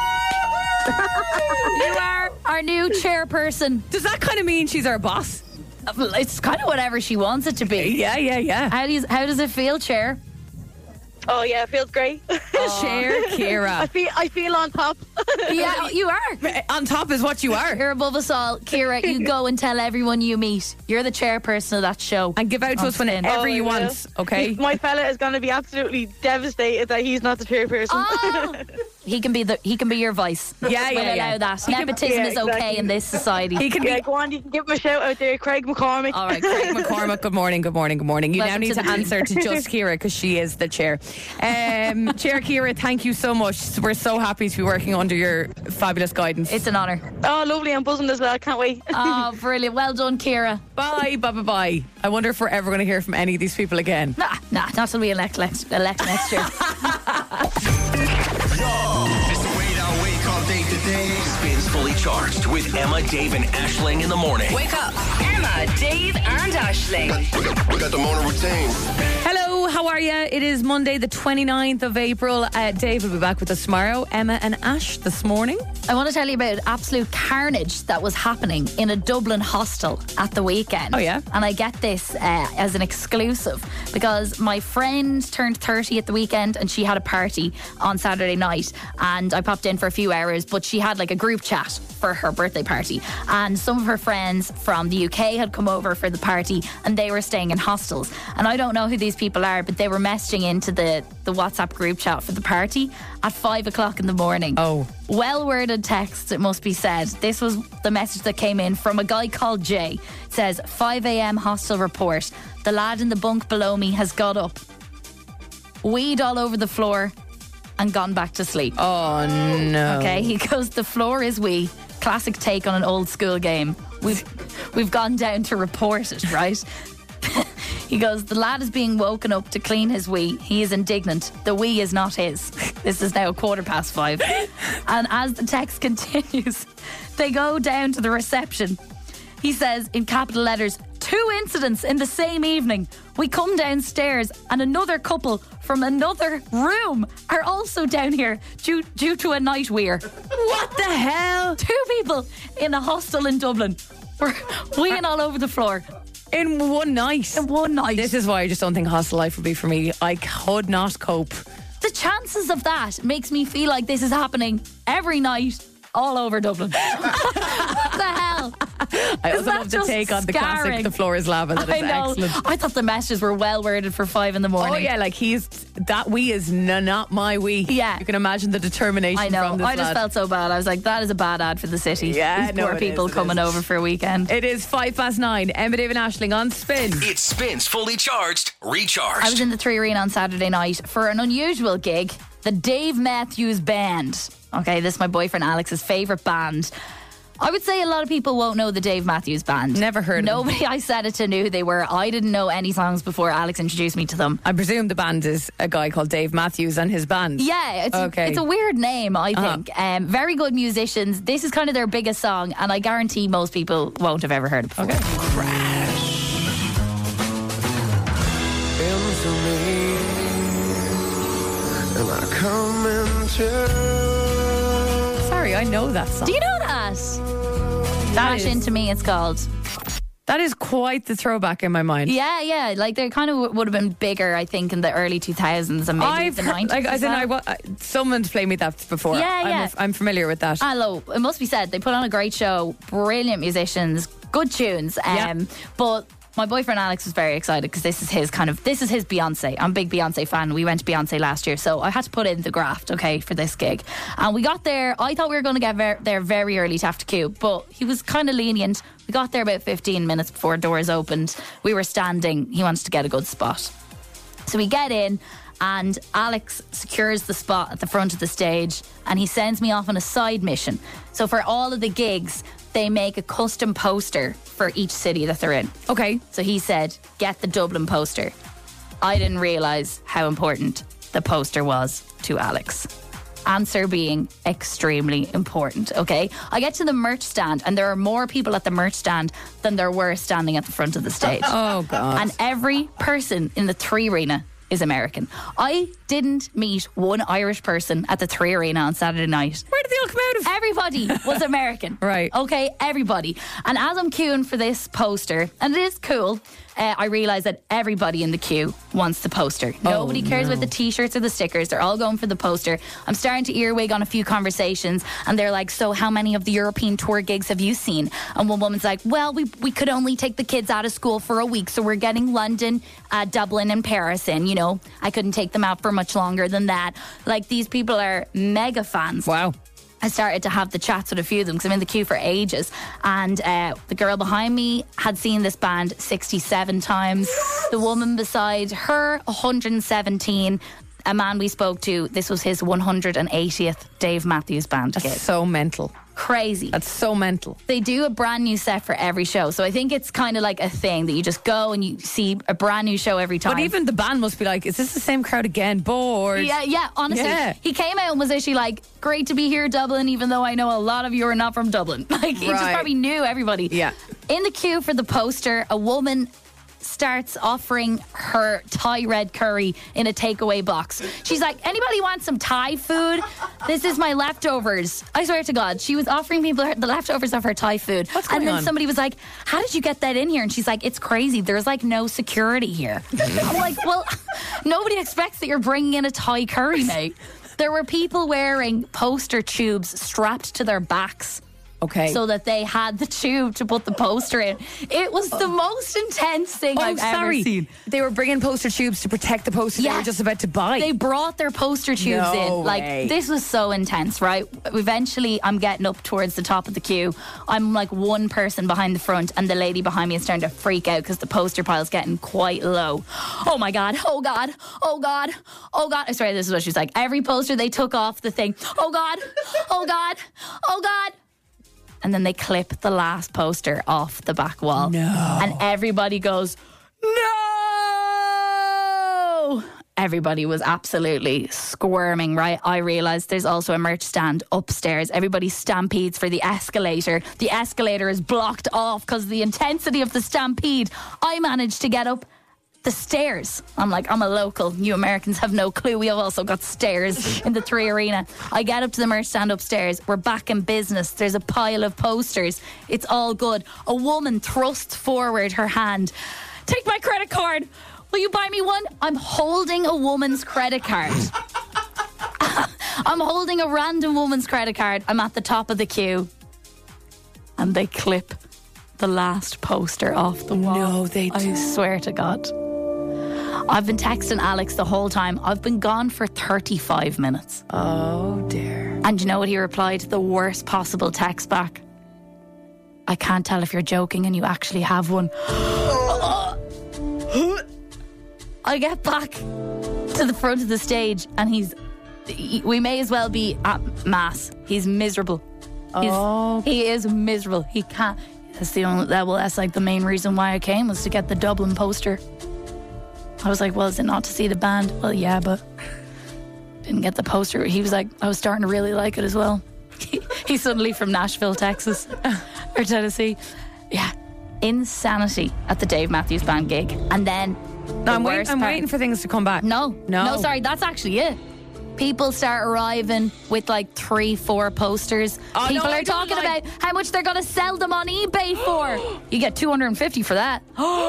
You are our new chairperson. Does that kind of mean she's our boss? It's kind of whatever she wants it to be. Yeah. How does it feel, Chair? Oh, yeah, it feels great. Chair Kira. I feel on top. Yeah, you are. On top is what you are. You're above us all. Kira, you go and tell everyone you meet. You're the chairperson of that show. And give out to us whenever you want, okay? My fella is going to be absolutely devastated that he's not the chairperson. Oh. He can be your vice. Yeah. We'll allow that. Nepotism is okay in this society. He can go on, you can give him a shout out there, Craig McCormick. All right, Craig McCormick, good morning. You Welcome now need to to the answer to just Kira because she is the chair. Chair Kira, thank you so much. We're so happy to be working under your fabulous guidance. It's an honour. Oh, lovely. I'm buzzing as well. Can't wait. Oh, brilliant. Well done, Kira. Bye. I wonder if we're ever going to hear from any of these people again. Nah, not till we elect next year. It's the Wait Out Wake Up Day today. Spins Fully Charged with Emma, Dave, and Ashling in the morning. Wake up. Emma, Dave, and Ashling. We got the morning routine. Hello, how are you? It is Monday, the 29th of April. Dave will be back with us tomorrow. Emma and Ash this morning. I want to tell you about absolute carnage that was happening in a Dublin hostel at the weekend. Oh, yeah? And I get this as an exclusive because my friend turned 30 at the weekend and she had a party on Saturday night, and I popped in for a few hours, but she had like a group chat for her birthday party, and some of her friends from the UK had come over for the party and they were staying in hostels, and I don't know who these people are, but they were messaging into the WhatsApp group chat for the party at 5 o'clock in the morning. Oh. Well worded text, it must be said. This was the message that came in from a guy called Jay. It says, 5 a.m. hostel report. The lad in the bunk below me has got up, weed all over the floor, and gone back to sleep. Oh, no. Okay, he goes, the floor is wee. Classic take on an old school game. We've gone down to report it, right? He goes, the lad is being woken up to clean his wee. He is indignant. The wee is not his. This is now 5:15. And as the text continues, they go down to the reception. He says in capital letters, 2 incidents in the same evening. We come downstairs and another couple from another room are also down here due to a night weir. What the hell? 2 people in a hostel in Dublin were weeing all over the floor. In one night. This is why I just don't think hostel life would be for me. I could not cope. The chances of that makes me feel like this is happening every night all over Dublin. What the hell? I also love to take on the classic "the floor is lava." That is I know. excellent. I thought the messages were well worded for 5 in the morning. Oh yeah, like that wee is not my wee. Yeah, you can imagine the determination. I know. From this I just lad. felt so bad. I was like, that is a bad ad for the city. Yeah, these poor people coming over for a weekend. It is 9:05. Emma, Dave, and Ashling on Spin. It spins fully charged, recharged. I was in the Three Arena on Saturday night for an unusual gig. The Dave Matthews Band. Okay, this is my boyfriend Alex's favourite band. I would say a lot of people won't know the Dave Matthews Band. Never heard of them. Nobody I said it to knew who they were. I didn't know any songs before Alex introduced me to them. I presume the band is a guy called Dave Matthews and his band. Yeah, it's a weird name, I think. Very good musicians. This is kind of their biggest song, and I guarantee most people won't have ever heard it before. Okay. Into me, and I come into. Sorry, I know that song. Do you know that? Dash is- Into Me, it's called. That is quite the throwback in my mind. Yeah. Like they kind of would have been bigger, I think, in the early 2000s and maybe the 90s. Someone's played me that before. Yeah. I'm familiar with that. Hello, it must be said, they put on a great show, brilliant musicians, good tunes. But my boyfriend Alex was very excited because this is his Beyonce. I'm a big Beyonce fan. We went to Beyonce last year, so I had to put in the graft, for this gig. And we got there. I thought we were going to get there very early to have to queue, but he was kind of lenient. We got there about 15 minutes before doors opened. We were standing. He wanted to get a good spot. So we get in, and Alex secures the spot at the front of the stage, and he sends me off on a side mission. So for all of the gigs, they make a custom poster for each city that they're in. Okay. So he said, get the Dublin poster. I didn't realise how important the poster was to Alex. Answer being extremely important, okay? I get to the merch stand, and there are more people at the merch stand than there were standing at the front of the stage. Oh, God. And every person in the Three Arena is American. I didn't meet one Irish person at the Three Arena on Saturday night. Where did they all come out of? Everybody was American. Right. Okay, everybody. And as I'm queuing for this poster, and it is cool, I realise that everybody in the queue wants the poster. Nobody cares about the t-shirts or the stickers. They're all going for the poster. I'm starting to earwig on a few conversations, and they're like, so how many of the European tour gigs have you seen? And one woman's like, well, we could only take the kids out of school for a week, so we're getting London, Dublin and Paris in, I couldn't take them out for much longer than that. Like, these people are mega fans. Wow. I started to have the chats with a few of them because I'm in the queue for ages. And the girl behind me had seen this band 67 times. The woman beside her, 117. A man we spoke to, this was his 180th Dave Matthews Band gig. That's so mental. Crazy. That's so mental. They do a brand new set for every show. So I think it's kind of like a thing that you just go and you see a brand new show every time. But even the band must be like, is this the same crowd again? Bored. Yeah, honestly. Yeah. He came out and was actually like, great to be here, Dublin, even though I know a lot of you are not from Dublin. Like, he just probably knew everybody. Yeah. In the queue for the poster, a woman starts offering her Thai red curry in a takeaway box. She's like, anybody want some Thai food? This is my leftovers. I swear to God, she was offering people the leftovers of her Thai food. What's going on? And then somebody was like, how did you get that in here? And she's like, it's crazy. There's like no security here. I'm like, well, nobody expects that you're bringing in a Thai curry, mate. There were people wearing poster tubes strapped to their backs. Okay. So that they had the tube to put the poster in. It was the most intense thing I've ever seen. They were bringing poster tubes to protect the posters they were just about to buy. They brought their poster tubes in. Like, this was so intense, right? Eventually, I'm getting up towards the top of the queue. I'm like one person behind the front, and the lady behind me is starting to freak out because the poster pile's getting quite low. Oh my God, oh God, oh God, oh God. I swear this is what she's like. Every poster they took off the thing. Oh God, oh God, oh God. And then they clip the last poster off the back wall. No. And everybody goes, no! Everybody was absolutely squirming, right? I realised there's also a merch stand upstairs. Everybody stampedes for the escalator. The escalator is blocked off because of the intensity of the stampede. I managed to get up the stairs. I'm like, I'm a local. You Americans have no clue. We have also got stairs in the Three Arena. I get up to the merch stand upstairs. We're back in business. There's a pile of posters. It's all good. A woman thrusts forward her hand. Take my credit card. Will you buy me one? I'm holding a woman's credit card. I'm holding a random woman's credit card. I'm at the top of the queue. And they clip the last poster off the wall. No, they do. I swear to God. I've been texting Alex the whole time. I've been gone for 35 minutes. Oh, dear. And you know what he replied? The worst possible text back. I can't tell if you're joking and you actually have one. I get back to the front of the stage and we may as well be at mass. He's miserable. He is miserable. He can't. That's like the main reason why I came, was to get the Dublin poster. I was like, well, is it not to see the band? Well, yeah, but didn't get the poster. He was like, I was starting to really like it as well. He's suddenly from Nashville, Texas or Tennessee. Yeah. Insanity at the Dave Matthews Band gig. And then I'm waiting for things to come back. No, sorry, that's actually it. people start arriving with like 3-4 posters. Oh, People no, I are don't talking like- about how much they're going to sell them on eBay for. You get 250 for that.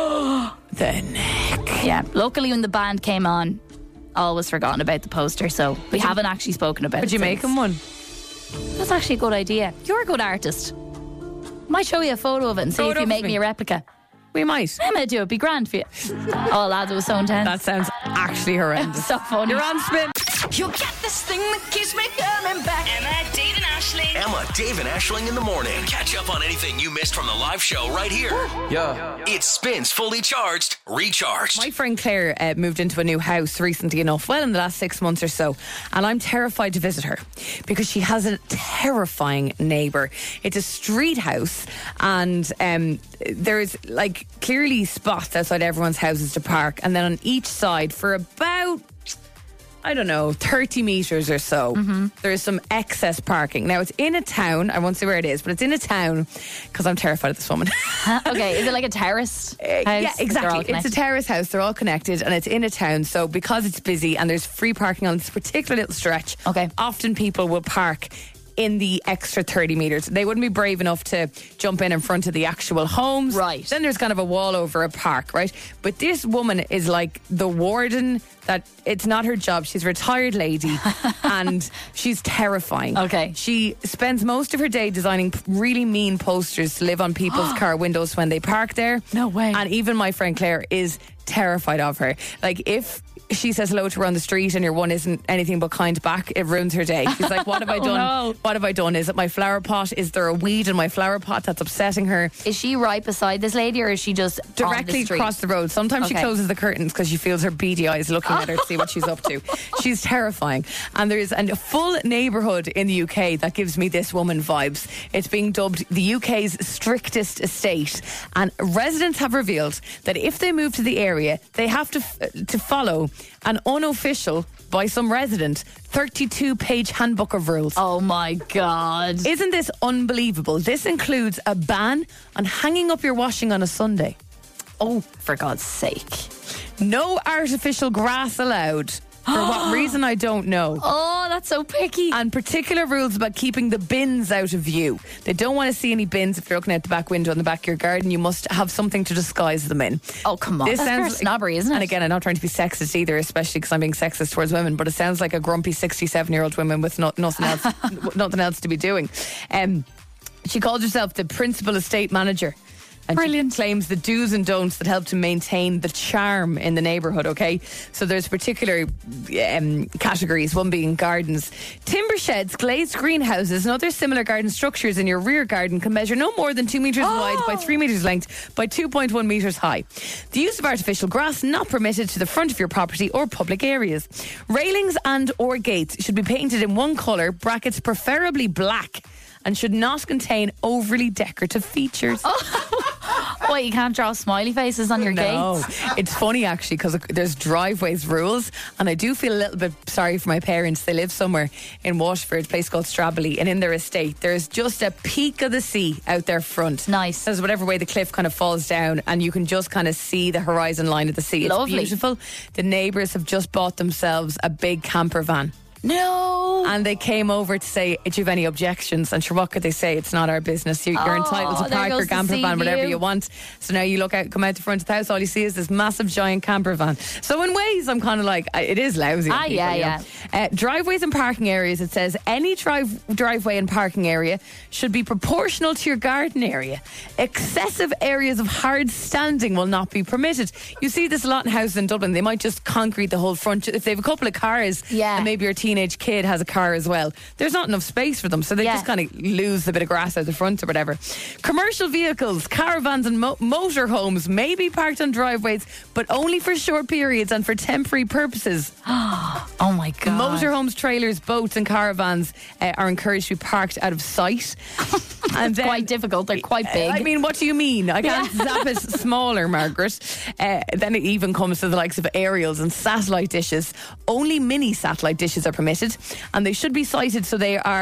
The neck. Yeah. Luckily, when the band came on, always forgotten about the poster, so we haven't actually spoken about it. Could you make since. him one? That's actually a good idea. You're a good artist. Might show you a photo of it and see Throw if it you over make to me me. a replica. We might. I'm going to do it. It'd be grand for you. Oh, lads, it was so intense. That sounds actually horrendous. So funny. You're on Spin. You get this thing that keeps me coming back. Emma, Dave and Ashling. Emma, Dave and Ashling in the morning. Catch up on anything you missed from the live show right here. Yeah. It Spins Fully Charged, Recharged. My friend Claire moved into a new house recently enough, well, in the last 6 months or so, and I'm terrified to visit her because she has a terrifying neighbour. It's a street house, and there's like clearly spots outside everyone's houses to park, and then on each side for about, I don't know, 30 metres or so, there's some excess parking. Now, it's in a town. I won't say where it is, but it's in a town because I'm terrified of this woman. Okay, is it like a terrace house? Yeah, They're all exactly. It's a connected? terrace house. They're all connected and it's in a town. So because it's busy and there's free parking on this particular little stretch, often people will park in the extra 30 metres. They wouldn't be brave enough to jump in front of the actual homes. Right. Then there's kind of a wall over a park, right? But this woman is like the warden that it's not her job. She's a retired lady and she's terrifying. Okay. She spends most of her day designing really mean posters to live on people's car windows when they park there. No way. And even my friend Claire is terrified of her. Like, if she says hello to her on the street and your one isn't anything but kind back, it ruins her day. She's like, what have I done? No. What have I done? Is it my flower pot? Is there a weed in my flower pot that's upsetting her? Is she right beside this lady, or is she just Directly on the street? across the road. Sometimes she Okay. closes the curtains because she feels her beady eyes looking at her to see what she's up to. She's terrifying. And there's a full neighbourhood in the UK that gives me this woman vibes. It's being dubbed the UK's strictest estate. And residents have revealed that if they move to the area, they have to follow an unofficial, by some resident, 32-page handbook of rules. Oh my God. Isn't this unbelievable? This includes a ban on hanging up your washing on a Sunday. Oh, for God's sake. No artificial grass allowed. For what reason, I don't know. Oh, that's so picky. And particular rules about keeping the bins out of view. They don't want to see any bins. If you're looking out the back window in the back of your garden, you must have something to disguise them in. Oh, come on. This That's sounds very snobbery, isn't it? And again, I'm not trying to be sexist either, especially because I'm being sexist towards women, but it sounds like a grumpy 67-year-old woman with nothing else nothing else to be doing. She called herself the principal estate manager. And Brilliant. She claims the do's and don'ts that help to maintain the charm in the neighbourhood, okay? So there's particular categories, one being gardens. Timber sheds, glazed greenhouses and other similar garden structures in your rear garden can measure no more than 2 metres wide by 3 metres length by 2.1 metres high. The use of artificial grass not permitted to the front of your property or public areas. Railings and or gates should be painted in one colour, brackets preferably black, and should not contain overly decorative features. Wait, you can't draw smiley faces on your No, gates? it's funny actually because there's driveways rules, and I do feel a little bit sorry for my parents. They live somewhere in Waterford, a place called Strabberley, and in their estate there's just a peak of the sea out their front. Nice. There's whatever way the cliff kind of falls down, and you can just kind of see the horizon line of the sea. It's Lovely. beautiful. The neighbours have just bought themselves a big camper van. No. And they came over to say, do you have any objections? And sure, what could they say? It's not our business. You're entitled to there park goes your the camper sea van whatever view. you want. So now you come out the front of the house, all you see is this massive giant camper van. So in ways, I'm kind of like, it is lousy. on people, yeah. you know. Driveways and parking areas, it says any driveway and parking area should be proportional to your garden area. Excessive areas of hard standing will not be permitted. You see this a lot in houses in Dublin. They might just concrete the whole front. If they have a couple of cars, and maybe your teenage kid has a car as well, there's not enough space for them, so they just kind of lose a bit of grass out the front or whatever. Commercial vehicles, caravans and motorhomes may be parked on driveways, but only for short periods and for temporary purposes. Oh my God. Motorhomes, trailers, boats and caravans are encouraged to be parked out of sight. And It's quite difficult. They're quite big. I mean, what do you mean? I can't zap it smaller, Margaret. Then it even comes to the likes of aerials and satellite dishes. Only mini satellite dishes are permitted, and they should be sited so they are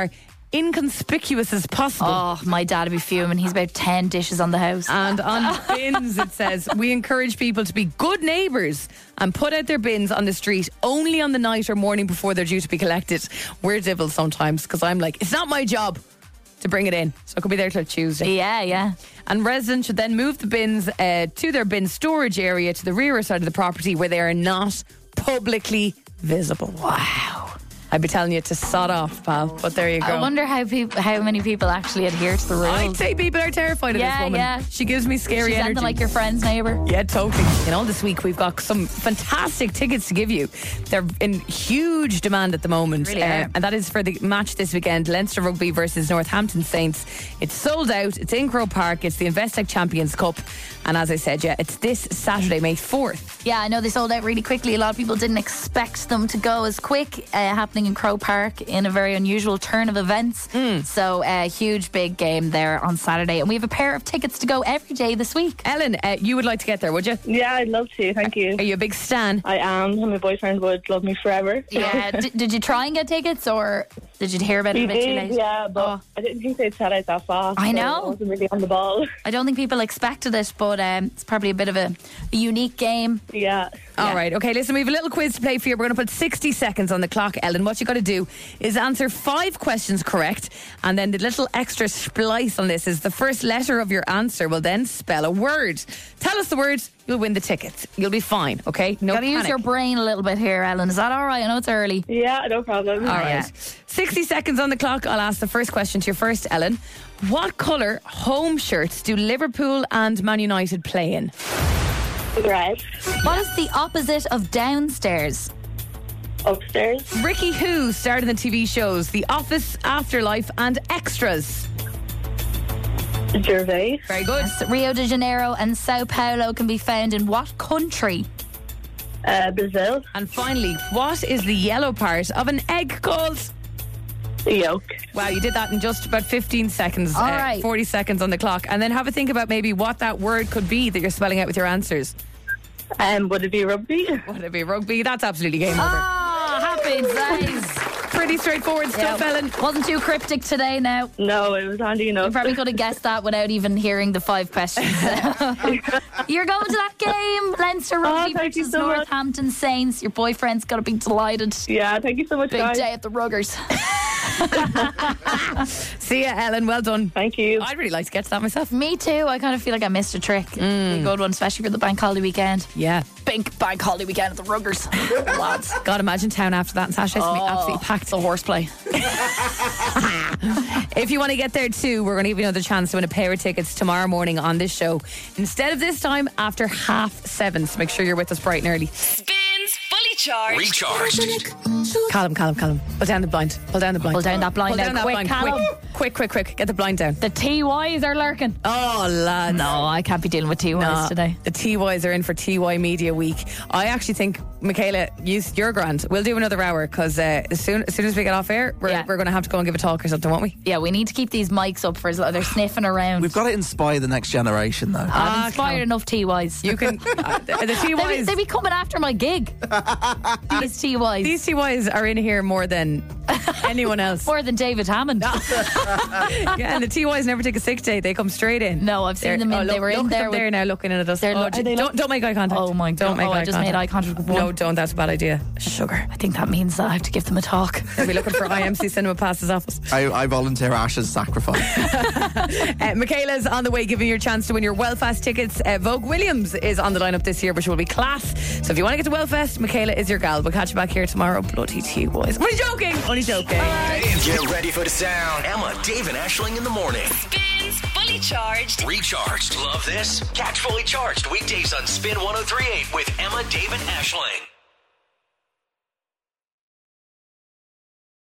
inconspicuous as possible. Oh, my dad would be fuming. He's about 10 dishes on the house. And on bins, it says, we encourage people to be good neighbours and put out their bins on the street only on the night or morning before they're due to be collected. We're devils sometimes because I'm like, it's not my job to bring it in, so it could be there till Tuesday. Yeah. And residents should then move the bins to their bin storage area to the rear side of the property where they are not publicly visible. Wow. I'd be telling you to sod off, pal, but there you go. I wonder how many people actually adhere to the rules. I'd say people are terrified of this woman. Yeah. She gives me scary She's energy. like your friend's neighbour. Yeah, totally. And all this week, we've got some fantastic tickets to give you. They're in huge demand at the moment. Really are. And that is for the match this weekend, Leinster Rugby versus Northampton Saints. It's sold out. It's in Croke Park. It's the Investec Champions Cup. And as I said, it's this Saturday, May 4th. Yeah, I know they sold out really quickly. A lot of people didn't expect them to go as quick. Happening in Croke Park in a very unusual turn of events. So a huge big game there on Saturday. And we have a pair of tickets to go every day this week. Ellen, you would like to get there, would you? Yeah, I'd love to. Thank you. Are you a big stan? I am. And my boyfriend would love me forever. Yeah. Did you try and get tickets, or did you hear about it a bit too late? Yeah, but I didn't think they'd sell out that fast. I know. So I wasn't really on the ball. I don't think people expected it, but it's probably a bit of a unique game. Yeah. All right. Okay, listen, we have a little quiz to play for you. We're going to put 60 seconds on the clock, Ellen. What you got to do is answer 5 questions correct, and then the little extra splice on this is the first letter of your answer will then spell a word. Tell us the words, you'll win the tickets. You'll be fine, okay? No Got to use your brain a little bit here, Ellen. Is that all right? I know it's early. Yeah, no problem. All right. 60 seconds on the clock. I'll ask the first question to you first, Ellen. What colour home shirts do Liverpool and Man United play in? Red. What is the opposite of downstairs? Upstairs. Ricky Who starred in the TV shows The Office, Afterlife and Extras? Gervais. Very good. Yes, Rio de Janeiro and Sao Paulo can be found in what country? Brazil. And finally, what is the yellow part of an egg called? The yolk. Wow, you did that in just about 15 seconds. All right. 40 seconds on the clock. And then have a think about maybe what that word could be that you're spelling out with your answers. Would it be rugby? Would it be rugby? That's absolutely game over. Happy days. Pretty straightforward stuff, Ellen. Wasn't too cryptic today now. No, it was handy enough. You probably could have guessed that without even hearing the 5 questions. You're going to that game, Leinster Rugby versus Northampton Saints. Your boyfriend's going to be delighted. Yeah, thank you so much, Big guys. day at the Ruggers. See ya, Ellen. Well done. Thank you. I'd really like to get to that myself. Me too. I kind of feel like I missed a trick. A good one, especially for the bank holiday weekend. Yeah. Big bank holiday weekend at the Ruggers. Lads. God, imagine town after that on Saturday. It's going to be absolutely packed. The horseplay. If you want to get there too, we're going to give you another chance to win a pair of tickets tomorrow morning on this show. Instead of this time, after 7:30. So make sure you're with us bright and early. Spins Fully Charged. Recharged. Callum. Pull down the blind. Pull down that blind. Pull down that blind now. Quick, Callum. Quick. Get the blind down. The TYs are lurking. Oh, lads. No, I can't be dealing with TYs today. The TYs are in for TY Media Week. I actually think, Michaela, you're grand. We'll do another hour because as soon as we get off air, we're going to have to go and give a talk or something, won't we? Yeah, we need to keep these mics up for as long. They're sniffing around. We've got to inspire the next generation, though. I've inspired enough TYs. You can. The TYs. They be coming after my gig. These TYs. These TYs are in here more than anyone else. More than David Hammond. Yeah, and the TYs never take a sick day. They come straight in. No, I've seen them in. They were in there. They're now looking at us. Don't make eye contact. Oh my God. Don't make eye I just contact. made eye contact with one. No, don't. That's a bad idea. Sugar. I think that means that I have to give them a talk. They'll be looking for IMC Cinema Passes office. I volunteer Ash's sacrifice. Michaela's on the way, giving you a chance to win your Wellfest tickets. Vogue Williams is on the lineup this year, which will be class. So if you want to get to Wellfest, Michaela is your gal. We'll catch you back here tomorrow. Bloody T-Boys. Only joking. Get ready for the sound. Emma, Dave, and Aisling in the morning. Spins Fully Charged. Recharged. Love this? Catch Fully Charged weekdays on Spin 103.8 with Emma, Dave, and Aisling.